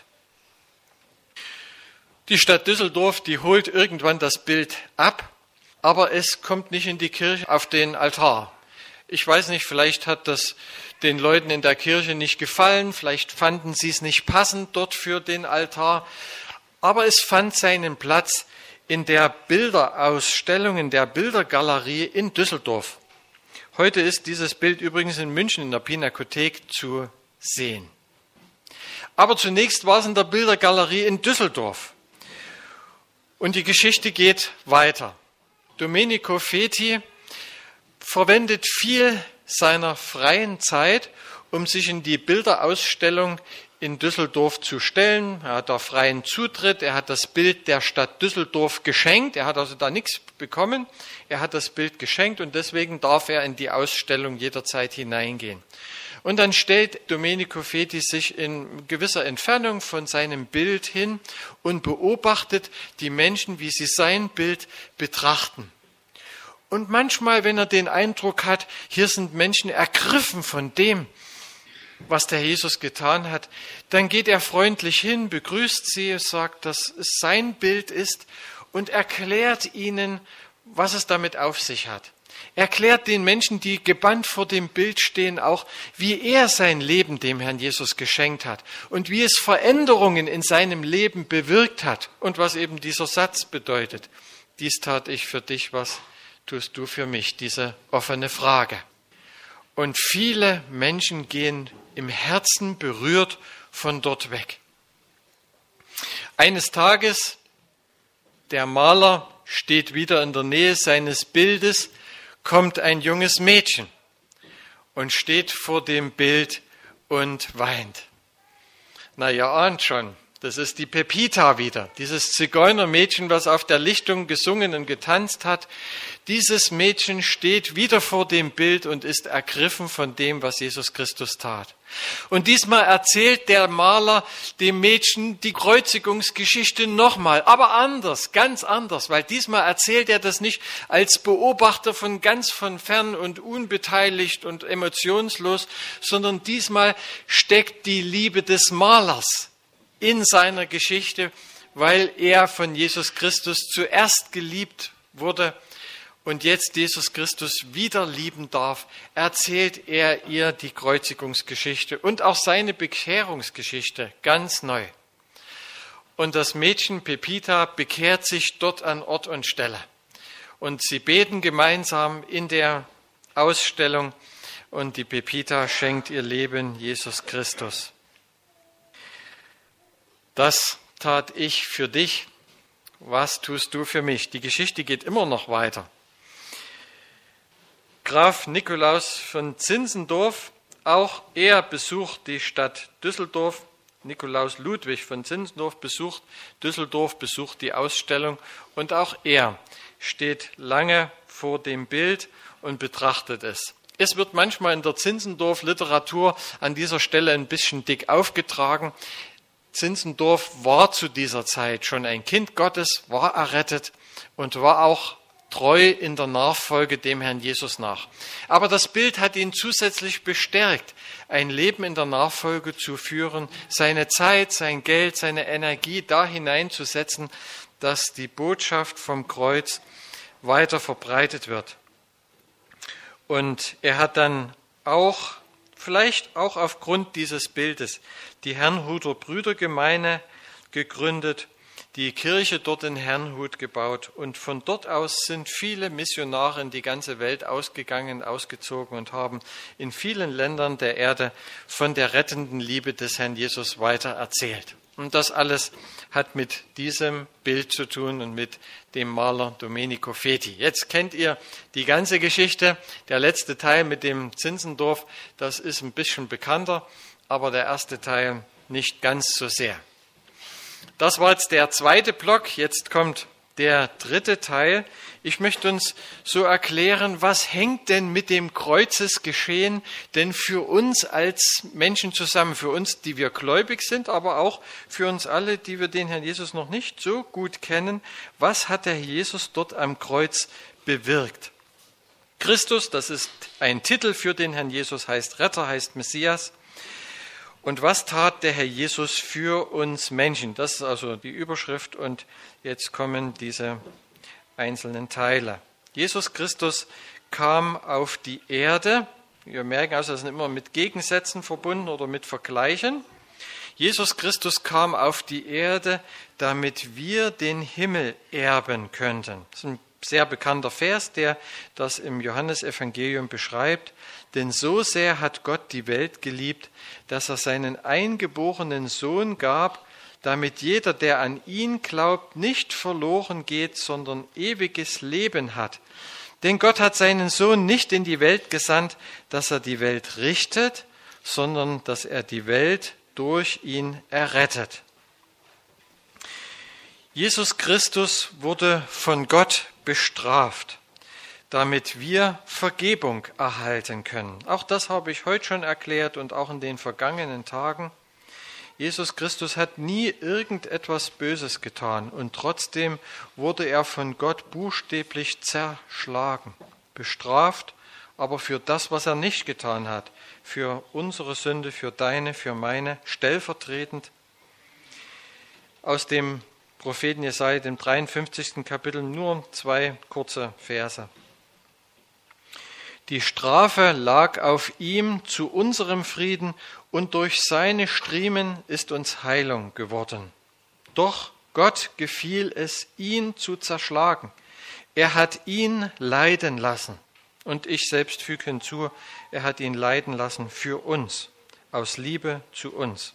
Die Stadt Düsseldorf, die holt irgendwann das Bild ab, aber es kommt nicht in die Kirche auf den Altar. Ich weiß nicht, vielleicht hat das den Leuten in der Kirche nicht gefallen, vielleicht fanden sie es nicht passend dort für den Altar, aber es fand seinen Platz in der Bilderausstellung, in der Bildergalerie in Düsseldorf. Heute ist dieses Bild übrigens in München in der Pinakothek zu sehen. Aber zunächst war es in der Bildergalerie in Düsseldorf. Und die Geschichte geht weiter. Domenico Feti verwendet viel seiner freien Zeit, um sich in die Bilderausstellung in Düsseldorf zu stellen. Er hat da freien Zutritt. Er hat das Bild der Stadt Düsseldorf geschenkt. Er hat also da nichts bekommen. Er hat das Bild geschenkt und deswegen darf er in die Ausstellung jederzeit hineingehen. Und dann stellt Domenico Feti sich in gewisser Entfernung von seinem Bild hin und beobachtet die Menschen, wie sie sein Bild betrachten. Und manchmal, wenn er den Eindruck hat, hier sind Menschen ergriffen von dem, was der Jesus getan hat, dann geht er freundlich hin, begrüßt sie, sagt, dass es sein Bild ist und erklärt ihnen, was es damit auf sich hat. Erklärt den Menschen, die gebannt vor dem Bild stehen, auch, wie er sein Leben dem Herrn Jesus geschenkt hat und wie es Veränderungen in seinem Leben bewirkt hat und was eben dieser Satz bedeutet. Dies tat ich für dich, was tust du für mich? Diese offene Frage. Und viele Menschen gehen im Herzen berührt von dort weg. Eines Tages, der Maler steht wieder in der Nähe seines Bildes, kommt ein junges Mädchen und steht vor dem Bild und weint. Na, ihr ahnt schon, das ist die Pepita wieder, dieses Zigeunermädchen, was auf der Lichtung gesungen und getanzt hat. Dieses Mädchen steht wieder vor dem Bild und ist ergriffen von dem, was Jesus Christus tat. Und diesmal erzählt der Maler dem Mädchen die Kreuzigungsgeschichte nochmal, aber anders, ganz anders, weil diesmal erzählt er das nicht als Beobachter von ganz von fern und unbeteiligt und emotionslos, sondern diesmal steckt die Liebe des Malers in seiner Geschichte, weil er von Jesus Christus zuerst geliebt wurde und jetzt Jesus Christus wieder lieben darf, erzählt er ihr die Kreuzigungsgeschichte und auch seine Bekehrungsgeschichte ganz neu. Und das Mädchen Pepita bekehrt sich dort an Ort und Stelle. Und sie beten gemeinsam in der Ausstellung und die Pepita schenkt ihr Leben Jesus Christus. Das tat ich für dich, was tust du für mich? Die Geschichte geht immer noch weiter. Graf Nikolaus von Zinzendorf, auch er besucht die Stadt Düsseldorf. Nikolaus Ludwig von Zinzendorf besucht Düsseldorf, besucht die Ausstellung und auch er steht lange vor dem Bild und betrachtet es. Es wird manchmal in der Zinzendorf-Literatur an dieser Stelle ein bisschen dick aufgetragen. Zinzendorf war zu dieser Zeit schon ein Kind Gottes, war errettet und war auch treu in der Nachfolge dem Herrn Jesus nach. Aber das Bild hat ihn zusätzlich bestärkt, ein Leben in der Nachfolge zu führen, seine Zeit, sein Geld, seine Energie da hineinzusetzen, dass die Botschaft vom Kreuz weiter verbreitet wird. Und er hat dann auch, vielleicht auch aufgrund dieses Bildes, die Herrnhuter Brüdergemeine gegründet, die Kirche dort in Herrnhut gebaut und von dort aus sind viele Missionare in die ganze Welt ausgegangen, ausgezogen und haben in vielen Ländern der Erde von der rettenden Liebe des Herrn Jesus weiter erzählt. Und das alles hat mit diesem Bild zu tun und mit dem Maler Domenico Feti. Jetzt kennt ihr die ganze Geschichte. Der letzte Teil mit dem Zinzendorf, das ist ein bisschen bekannter, aber der erste Teil nicht ganz so sehr. Das war jetzt der zweite Block. Jetzt kommt der dritte Teil. Ich möchte uns so erklären, was hängt denn mit dem Kreuzesgeschehen denn für uns als Menschen zusammen, für uns, die wir gläubig sind, aber auch für uns alle, die wir den Herrn Jesus noch nicht so gut kennen. Was hat der Herr Jesus dort am Kreuz bewirkt? Christus, das ist ein Titel für den Herrn Jesus, heißt Retter, heißt Messias. Und was tat der Herr Jesus für uns Menschen? Das ist also die Überschrift und jetzt kommen diese einzelnen Teile. Jesus Christus kam auf die Erde. Wir merken also, das ist immer mit Gegensätzen verbunden oder mit Vergleichen. Jesus Christus kam auf die Erde, damit wir den Himmel erben könnten. Das ist ein sehr bekannter Vers, der das im Johannesevangelium beschreibt. Denn so sehr hat Gott die Welt geliebt, dass er seinen eingeborenen Sohn gab, damit jeder, der an ihn glaubt, nicht verloren geht, sondern ewiges Leben hat. Denn Gott hat seinen Sohn nicht in die Welt gesandt, dass er die Welt richtet, sondern dass er die Welt durch ihn errettet. Jesus Christus wurde von Gott bestraft, damit wir Vergebung erhalten können. Auch das habe ich heute schon erklärt und auch in den vergangenen Tagen. Jesus Christus hat nie irgendetwas Böses getan und trotzdem wurde er von Gott buchstäblich zerschlagen, bestraft, aber für das, was er nicht getan hat, für unsere Sünde, für deine, für meine, stellvertretend. Aus dem Propheten Jesaja, dem dreiundfünfzigsten Kapitel, nur zwei kurze Verse. Die Strafe lag auf ihm zu unserem Frieden und durch seine Striemen ist uns Heilung geworden. Doch Gott gefiel es, ihn zu zerschlagen. Er hat ihn leiden lassen. Und ich selbst füge hinzu, er hat ihn leiden lassen für uns, aus Liebe zu uns.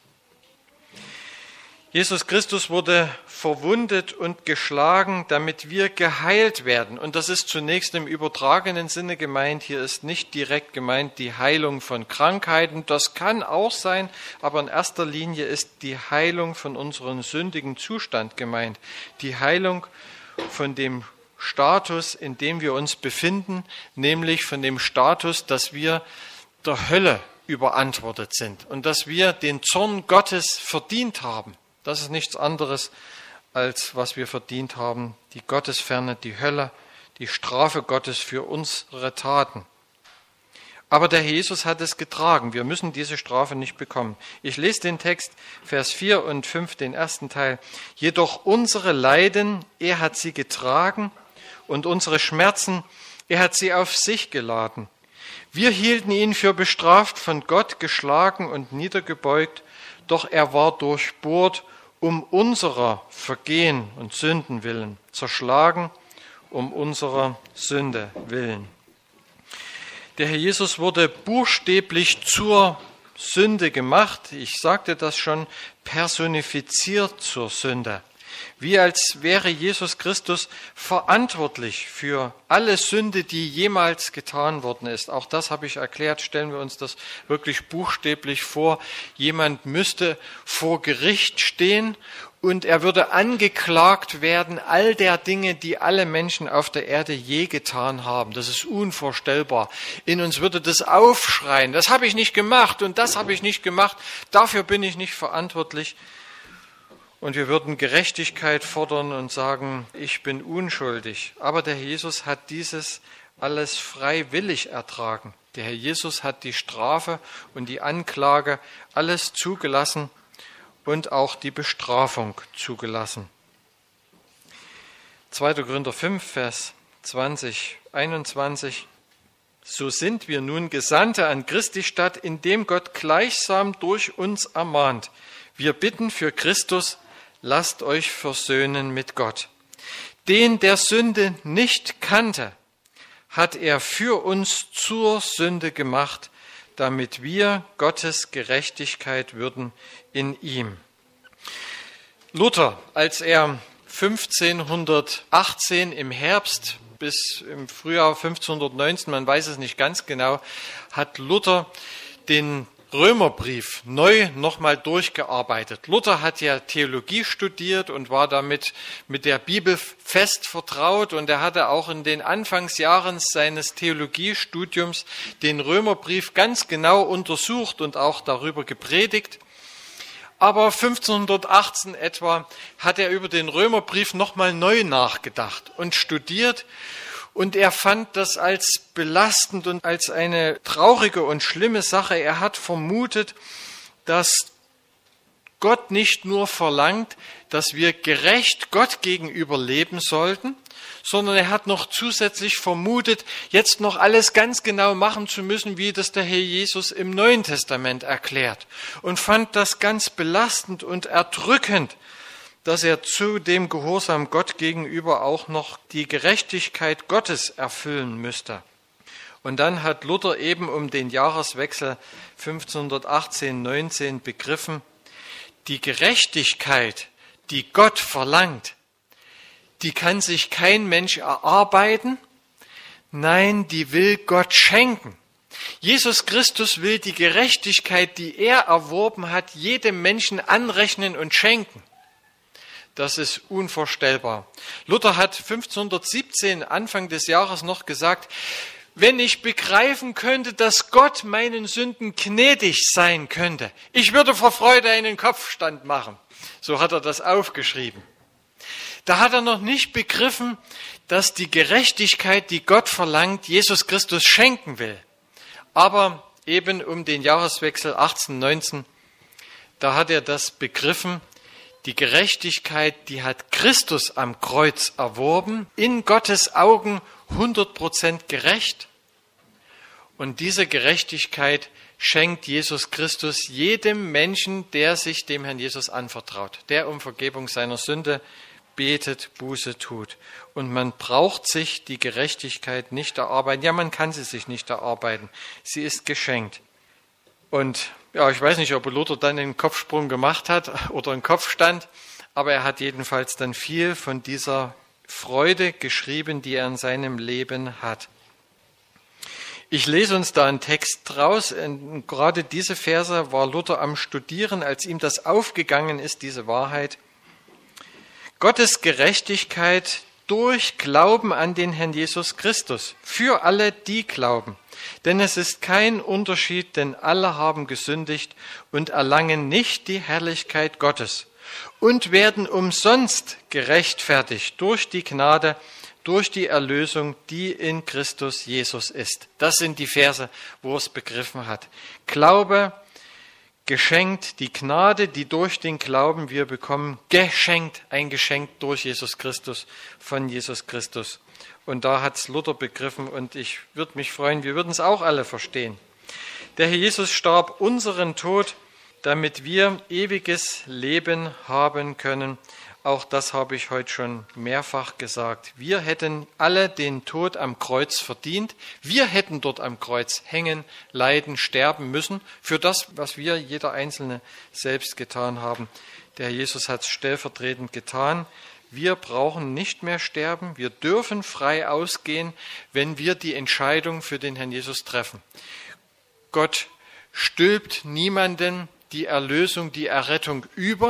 Jesus Christus wurde verwundet und geschlagen, damit wir geheilt werden. Und das ist zunächst im übertragenen Sinne gemeint. Hier ist nicht direkt gemeint die Heilung von Krankheiten. Das kann auch sein, aber in erster Linie ist die Heilung von unserem sündigen Zustand gemeint. Die Heilung von dem Status, in dem wir uns befinden, nämlich von dem Status, dass wir der Hölle überantwortet sind und dass wir den Zorn Gottes verdient haben. Das ist nichts anderes, als was wir verdient haben, die Gottesferne, die Hölle, die Strafe Gottes für unsere Taten. Aber der Jesus hat es getragen. Wir müssen diese Strafe nicht bekommen. Ich lese den Text, Vers vier und fünf, den ersten Teil. Jedoch unsere Leiden, er hat sie getragen und unsere Schmerzen, er hat sie auf sich geladen. Wir hielten ihn für bestraft, von Gott geschlagen und niedergebeugt, doch er war durchbohrt um unserer Vergehen und Sünden willen, zerschlagen um unserer Sünde willen. Der Herr Jesus wurde buchstäblich zur Sünde gemacht. Ich sagte das schon, personifiziert zur Sünde. Wie als wäre Jesus Christus verantwortlich für alle Sünde, die jemals getan worden ist. Auch das habe ich erklärt, stellen wir uns das wirklich buchstäblich vor. Jemand müsste vor Gericht stehen und er würde angeklagt werden, all der Dinge, die alle Menschen auf der Erde je getan haben. Das ist unvorstellbar. In uns würde das aufschreien, das habe ich nicht gemacht und das habe ich nicht gemacht, dafür bin ich nicht verantwortlich. Und wir würden Gerechtigkeit fordern und sagen, ich bin unschuldig. Aber der Herr Jesus hat dieses alles freiwillig ertragen. Der Herr Jesus hat die Strafe und die Anklage alles zugelassen und auch die Bestrafung zugelassen. zweiter Korinther fünf, Vers zwanzig, einundzwanzig. So sind wir nun Gesandte an Christi Stadt, indem Gott gleichsam durch uns ermahnt. Wir bitten für Christus, lasst euch versöhnen mit Gott. Den der Sünde nicht kannte, hat er für uns zur Sünde gemacht, damit wir Gottes Gerechtigkeit würden in ihm. Luther, als er fünfzehnhundertachtzehn im Herbst bis im Frühjahr fünfzehnhundertneunzehn, man weiß es nicht ganz genau, hat Luther den Römerbrief neu nochmal durchgearbeitet. Luther hat ja Theologie studiert und war damit mit der Bibel fest vertraut und er hatte auch in den Anfangsjahren seines Theologiestudiums den Römerbrief ganz genau untersucht und auch darüber gepredigt. Aber fünfzehnhundertachtzehn etwa hat er über den Römerbrief nochmal neu nachgedacht und studiert. Und er fand das als belastend und als eine traurige und schlimme Sache. Er hat vermutet, dass Gott nicht nur verlangt, dass wir gerecht Gott gegenüber leben sollten, sondern er hat noch zusätzlich vermutet, jetzt noch alles ganz genau machen zu müssen, wie das der Herr Jesus im Neuen Testament erklärt. Und fand das ganz belastend und erdrückend, dass er zu dem Gehorsam Gott gegenüber auch noch die Gerechtigkeit Gottes erfüllen müsste. Und dann hat Luther eben um den Jahreswechsel fünfzehnhundertachtzehn neunzehn begriffen, die Gerechtigkeit, die Gott verlangt, die kann sich kein Mensch erarbeiten, nein, die will Gott schenken. Jesus Christus will die Gerechtigkeit, die er erworben hat, jedem Menschen anrechnen und schenken. Das ist unvorstellbar. Luther hat fünfzehnhundertsiebzehn, Anfang des Jahres noch gesagt, wenn ich begreifen könnte, dass Gott meinen Sünden gnädig sein könnte, ich würde vor Freude einen Kopfstand machen. So hat er das aufgeschrieben. Da hat er noch nicht begriffen, dass die Gerechtigkeit, die Gott verlangt, Jesus Christus schenken will. Aber eben um den Jahreswechsel achtzehn neunzehn, da hat er das begriffen. Die Gerechtigkeit, die hat Christus am Kreuz erworben, in Gottes Augen hundert Prozent gerecht. Und diese Gerechtigkeit schenkt Jesus Christus jedem Menschen, der sich dem Herrn Jesus anvertraut, der um Vergebung seiner Sünde betet, Buße tut. Und man braucht sich die Gerechtigkeit nicht erarbeiten. Ja, man kann sie sich nicht erarbeiten. Sie ist geschenkt. Und ja, ich weiß nicht, ob Luther dann einen Kopfsprung gemacht hat oder einen Kopfstand, aber er hat jedenfalls dann viel von dieser Freude geschrieben, die er in seinem Leben hat. Ich lese uns da einen Text draus. Und gerade diese Verse war Luther am Studieren, als ihm das aufgegangen ist, diese Wahrheit. Gottes Gerechtigkeit durch Glauben an den Herrn Jesus Christus, für alle, die glauben. Denn es ist kein Unterschied, denn alle haben gesündigt und erlangen nicht die Herrlichkeit Gottes und werden umsonst gerechtfertigt durch die Gnade, durch die Erlösung, die in Christus Jesus ist. Das sind die Verse, wo er es begriffen hat. Glaube, geschenkt, die Gnade, die durch den Glauben wir bekommen, geschenkt, ein Geschenk durch Jesus Christus, von Jesus Christus. Und da hat es Luther begriffen und ich würde mich freuen, wir würden es auch alle verstehen. Der Herr Jesus starb unseren Tod, damit wir ewiges Leben haben können. Auch das habe ich heute schon mehrfach gesagt. Wir hätten alle den Tod am Kreuz verdient. Wir hätten dort am Kreuz hängen, leiden, sterben müssen für das, was wir, jeder Einzelne, selbst getan haben. Der Herr Jesus hat es stellvertretend getan. Wir brauchen nicht mehr sterben. Wir dürfen frei ausgehen, wenn wir die Entscheidung für den Herrn Jesus treffen. Gott stülpt niemanden die Erlösung, die Errettung über.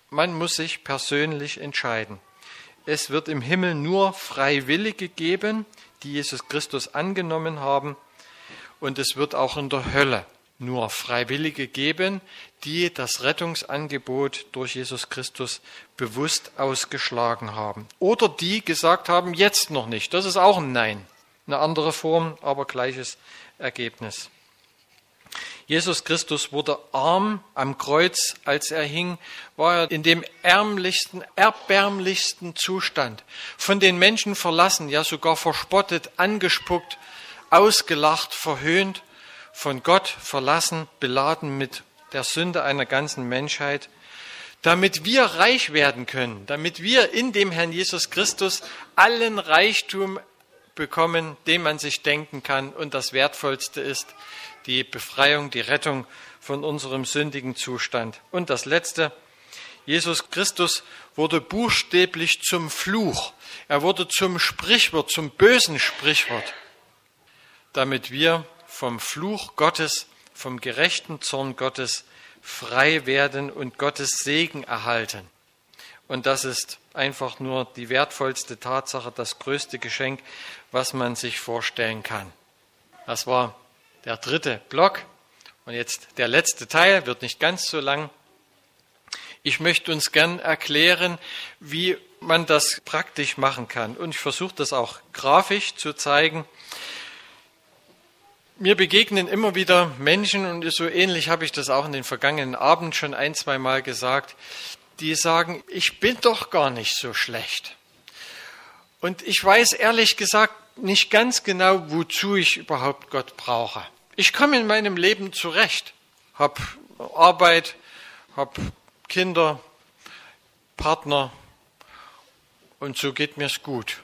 man muss sich persönlich entscheiden. Es wird im Himmel nur Freiwillige geben, die Jesus Christus angenommen haben. Und es wird auch in der Hölle nur Freiwillige geben, die das Rettungsangebot durch Jesus Christus bewusst ausgeschlagen haben. Oder die gesagt haben, jetzt noch nicht. Das ist auch ein Nein. Eine andere Form, aber gleiches Ergebnis. Jesus Christus wurde arm am Kreuz, als er hing, war er in dem ärmlichsten, erbärmlichsten Zustand. Von den Menschen verlassen, ja sogar verspottet, angespuckt, ausgelacht, verhöhnt, von Gott verlassen, beladen mit der Sünde einer ganzen Menschheit, damit wir reich werden können, damit wir in dem Herrn Jesus Christus allen Reichtum bekommen, den man sich denken kann. Und das Wertvollste ist die Befreiung, die Rettung von unserem sündigen Zustand. Und das Letzte, Jesus Christus wurde buchstäblich zum Fluch. Er wurde zum Sprichwort, zum bösen Sprichwort, damit wir vom Fluch Gottes, vom gerechten Zorn Gottes frei werden und Gottes Segen erhalten. Und das ist einfach nur die wertvollste Tatsache, das größte Geschenk, was man sich vorstellen kann. Das war der dritte Block. Und jetzt der letzte Teil, wird nicht ganz so lang. Ich möchte uns gern erklären, wie man das praktisch machen kann. Und ich versuche das auch grafisch zu zeigen. Mir begegnen immer wieder Menschen, und so ähnlich habe ich das auch in den vergangenen Abenden schon ein, zwei Mal gesagt, die sagen, ich bin doch gar nicht so schlecht. Und ich weiß ehrlich gesagt nicht ganz genau, wozu ich überhaupt Gott brauche. Ich komme in meinem Leben zurecht, habe Arbeit, habe Kinder, Partner und so geht mir's gut.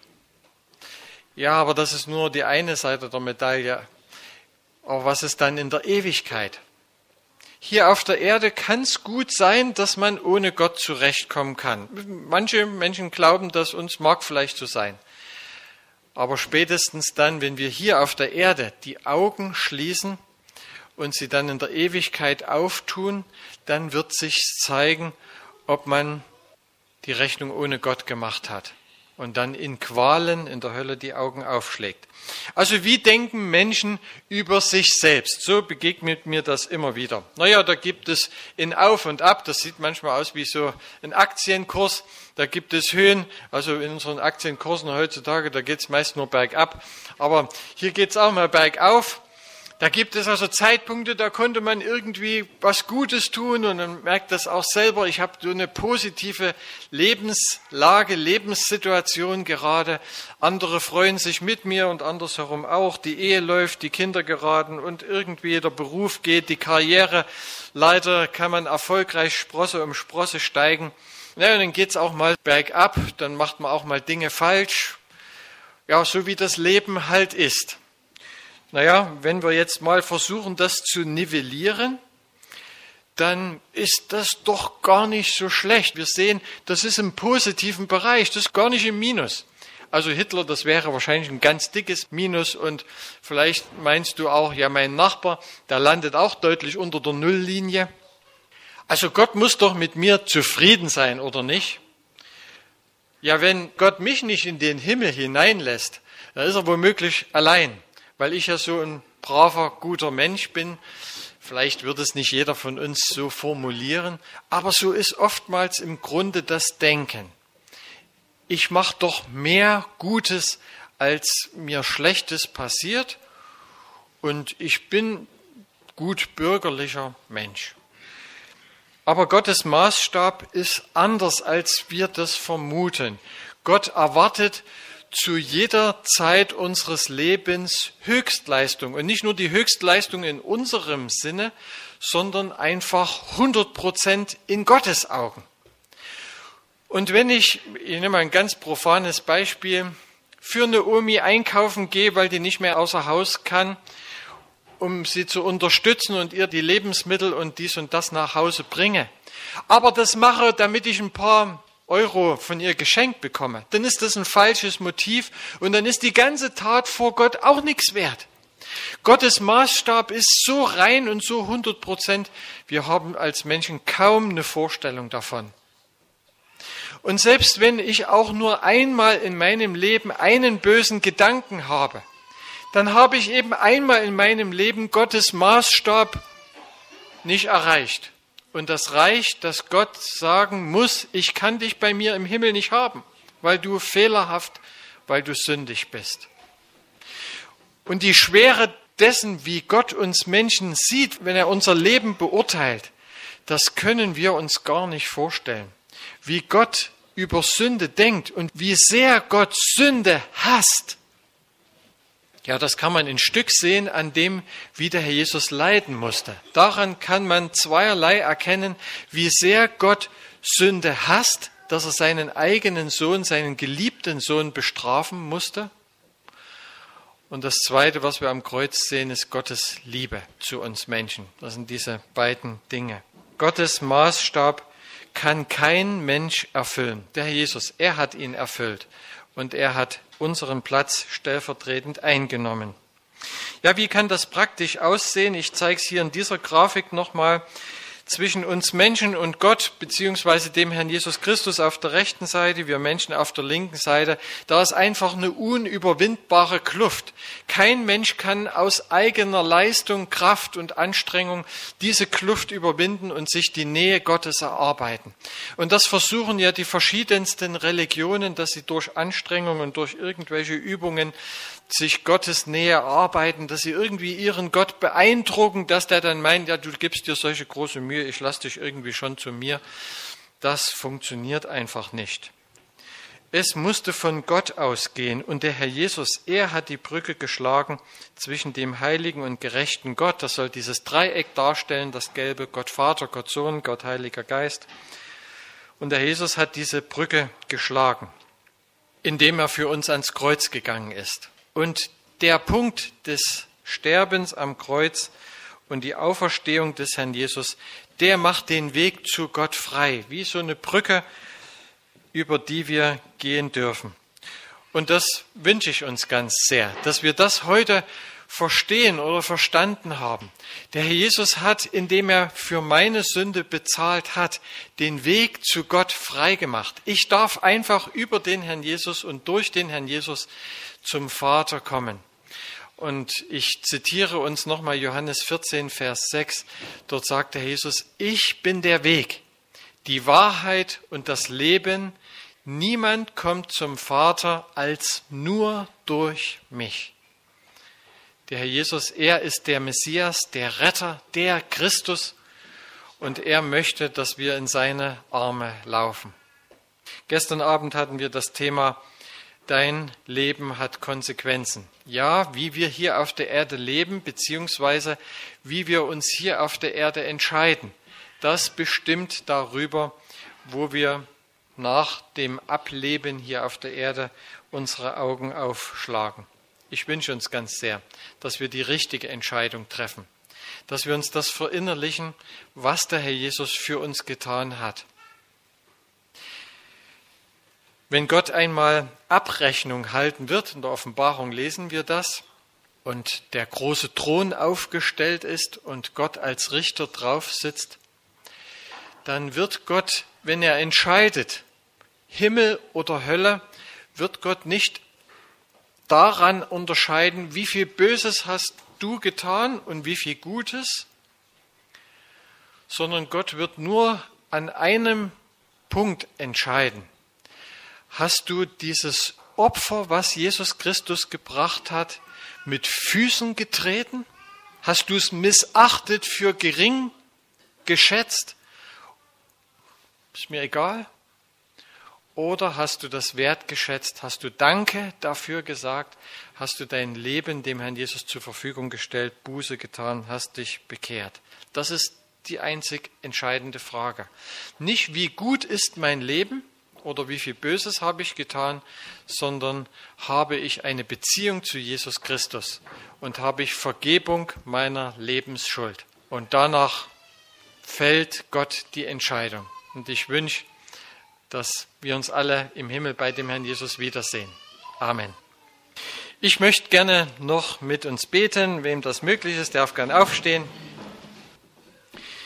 Ja, aber das ist nur die eine Seite der Medaille. Aber was ist dann in der Ewigkeit? Hier auf der Erde kann es gut sein, dass man ohne Gott zurechtkommen kann. Manche Menschen glauben, dass uns mag vielleicht so sein. Aber spätestens dann, wenn wir hier auf der Erde die Augen schließen und sie dann in der Ewigkeit auftun, dann wird sich zeigen, ob man die Rechnung ohne Gott gemacht hat und dann in Qualen in der Hölle die Augen aufschlägt. Also wie denken Menschen über sich selbst? So begegnet mir das immer wieder. Naja, da gibt es in Auf und Ab, das sieht manchmal aus wie so ein Aktienkurs, da gibt es Höhen, also in unseren Aktienkursen heutzutage, da geht es meist nur bergab, aber hier geht es auch mal bergauf. Da gibt es also Zeitpunkte, da konnte man irgendwie was Gutes tun und man merkt das auch selber. Ich habe so eine positive Lebenslage, Lebenssituation gerade. Andere freuen sich mit mir und andersherum auch. Die Ehe läuft, die Kinder geraten und irgendwie der Beruf geht, die Karriere. Leider kann man erfolgreich Sprosse um Sprosse steigen. Ja, und dann geht's auch mal bergab, dann macht man auch mal Dinge falsch. Ja, so wie das Leben halt ist. Naja, wenn wir jetzt mal versuchen, das zu nivellieren, dann ist das doch gar nicht so schlecht. Wir sehen, das ist im positiven Bereich, das ist gar nicht im Minus. Also Hitler, das wäre wahrscheinlich ein ganz dickes Minus und vielleicht meinst du auch, ja, mein Nachbar, der landet auch deutlich unter der Nulllinie. Also Gott muss doch mit mir zufrieden sein, oder nicht? Ja, wenn Gott mich nicht in den Himmel hineinlässt, dann ist er womöglich allein. Weil ich ja so ein braver, guter Mensch bin. Vielleicht wird es nicht jeder von uns so formulieren, aber so ist oftmals im Grunde das Denken. Ich mache doch mehr Gutes, als mir Schlechtes passiert und ich bin gut bürgerlicher Mensch. Aber Gottes Maßstab ist anders, als wir das vermuten. Gott erwartet zu jeder Zeit unseres Lebens Höchstleistung. Und nicht nur die Höchstleistung in unserem Sinne, sondern einfach hundert Prozent in Gottes Augen. Und wenn ich, ich nehme ein ganz profanes Beispiel, für eine Omi einkaufen gehe, weil die nicht mehr außer Haus kann, um sie zu unterstützen und ihr die Lebensmittel und dies und das nach Hause bringe. Aber das mache, damit ich ein paar Euro von ihr geschenkt bekomme, dann ist das ein falsches Motiv und dann ist die ganze Tat vor Gott auch nichts wert. Gottes Maßstab ist so rein und so hundert Prozent, wir haben als Menschen kaum eine Vorstellung davon. Und selbst wenn ich auch nur einmal in meinem Leben einen bösen Gedanken habe, dann habe ich eben einmal in meinem Leben Gottes Maßstab nicht erreicht. Und das reicht, dass Gott sagen muss, ich kann dich bei mir im Himmel nicht haben, weil du fehlerhaft, weil du sündig bist. Und die Schwere dessen, wie Gott uns Menschen sieht, wenn er unser Leben beurteilt, das können wir uns gar nicht vorstellen. Wie Gott über Sünde denkt und wie sehr Gott Sünde hasst. Ja, das kann man ein Stück sehen an dem, wie der Herr Jesus leiden musste. Daran kann man zweierlei erkennen, wie sehr Gott Sünde hasst, dass er seinen eigenen Sohn, seinen geliebten Sohn bestrafen musste. Und das Zweite, was wir am Kreuz sehen, ist Gottes Liebe zu uns Menschen. Das sind diese beiden Dinge. Gottes Maßstab kann kein Mensch erfüllen. Der Herr Jesus, er hat ihn erfüllt und er hat unseren Platz stellvertretend eingenommen. Ja, wie kann das praktisch aussehen? Ich zeige es hier in dieser Grafik nochmal. Zwischen uns Menschen und Gott, beziehungsweise dem Herrn Jesus Christus auf der rechten Seite, wir Menschen auf der linken Seite, da ist einfach eine unüberwindbare Kluft. Kein Mensch kann aus eigener Leistung, Kraft und Anstrengung diese Kluft überwinden und sich die Nähe Gottes erarbeiten. Und das versuchen ja die verschiedensten Religionen, dass sie durch Anstrengung und durch irgendwelche Übungen sich Gottes Nähe erarbeiten, dass sie irgendwie ihren Gott beeindrucken, dass der dann meint, ja, du gibst dir solche große Mühe, ich lasse dich irgendwie schon zu mir. Das funktioniert einfach nicht. Es musste von Gott ausgehen und der Herr Jesus, er hat die Brücke geschlagen zwischen dem heiligen und gerechten Gott. Das soll dieses Dreieck darstellen, das gelbe, Gott Vater, Gott Sohn, Gott Heiliger Geist. Und der Jesus hat diese Brücke geschlagen, indem er für uns ans Kreuz gegangen ist. Und der Punkt des Sterbens am Kreuz und die Auferstehung des Herrn Jesus, der macht den Weg zu Gott frei, wie so eine Brücke, über die wir gehen dürfen. Und das wünsche ich uns ganz sehr, dass wir das heute verstehen oder verstanden haben. Der Herr Jesus hat, indem er für meine Sünde bezahlt hat, den Weg zu Gott frei gemacht. Ich darf einfach über den Herrn Jesus und durch den Herrn Jesus zum Vater kommen. Und ich zitiere uns nochmal Johannes vierzehn, Vers sechs. Dort sagt der Jesus, ich bin der Weg, die Wahrheit und das Leben. Niemand kommt zum Vater als nur durch mich. Der Herr Jesus, er ist der Messias, der Retter, der Christus. Und er möchte, dass wir in seine Arme laufen. Gestern Abend hatten wir das Thema, dein Leben hat Konsequenzen. Ja, wie wir hier auf der Erde leben, beziehungsweise wie wir uns hier auf der Erde entscheiden, das bestimmt darüber, wo wir nach dem Ableben hier auf der Erde unsere Augen aufschlagen. Ich wünsche uns ganz sehr, dass wir die richtige Entscheidung treffen, dass wir uns das verinnerlichen, was der Herr Jesus für uns getan hat. Wenn Gott einmal Abrechnung halten wird, in der Offenbarung lesen wir das, und der große Thron aufgestellt ist und Gott als Richter drauf sitzt, dann wird Gott, wenn er entscheidet, Himmel oder Hölle, wird Gott nicht daran unterscheiden, wie viel Böses hast du getan und wie viel Gutes, sondern Gott wird nur an einem Punkt entscheiden. Hast du dieses Opfer, was Jesus Christus gebracht hat, mit Füßen getreten? Hast du es missachtet, für gering geschätzt? Ist mir egal. Oder hast du das wertgeschätzt? Hast du Danke dafür gesagt? Hast du dein Leben dem Herrn Jesus zur Verfügung gestellt, Buße getan, hast dich bekehrt? Das ist die einzig entscheidende Frage. Nicht, wie gut ist mein Leben oder wie viel Böses habe ich getan, sondern habe ich eine Beziehung zu Jesus Christus und habe ich Vergebung meiner Lebensschuld. Und danach fällt Gott die Entscheidung. Und ich wünsche, dass wir uns alle im Himmel bei dem Herrn Jesus wiedersehen. Amen. Ich möchte gerne noch mit uns beten. Wem das möglich ist, darf gern aufstehen.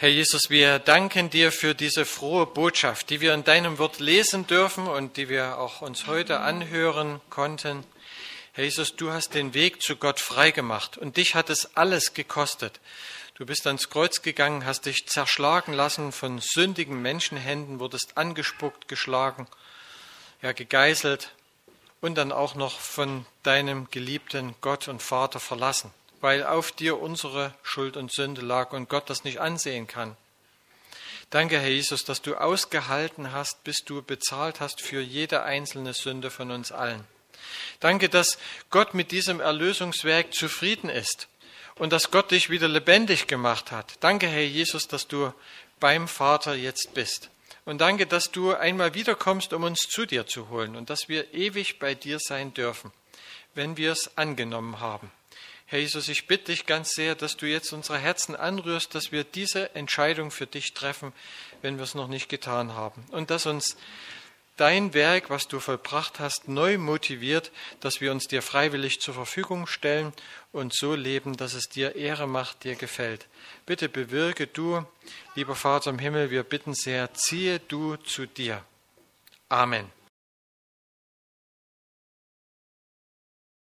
Herr Jesus, wir danken dir für diese frohe Botschaft, die wir in deinem Wort lesen dürfen und die wir auch uns heute anhören konnten. Herr Jesus, du hast den Weg zu Gott freigemacht und dich hat es alles gekostet. Du bist ans Kreuz gegangen, hast dich zerschlagen lassen von sündigen Menschenhänden, wurdest angespuckt, geschlagen, ja gegeißelt und dann auch noch von deinem geliebten Gott und Vater verlassen, weil auf dir unsere Schuld und Sünde lag und Gott das nicht ansehen kann. Danke, Herr Jesus, dass du ausgehalten hast, bis du bezahlt hast für jede einzelne Sünde von uns allen. Danke, dass Gott mit diesem Erlösungswerk zufrieden ist und dass Gott dich wieder lebendig gemacht hat. Danke, Herr Jesus, dass du beim Vater jetzt bist. Und danke, dass du einmal wiederkommst, um uns zu dir zu holen und dass wir ewig bei dir sein dürfen, wenn wir es angenommen haben. Herr Jesus, ich bitte dich ganz sehr, dass du jetzt unsere Herzen anrührst, dass wir diese Entscheidung für dich treffen, wenn wir es noch nicht getan haben. Und dass uns dein Werk, was du vollbracht hast, neu motiviert, dass wir uns dir freiwillig zur Verfügung stellen und so leben, dass es dir Ehre macht, dir gefällt. Bitte bewirke du, lieber Vater im Himmel, wir bitten sehr, ziehe du zu dir. Amen.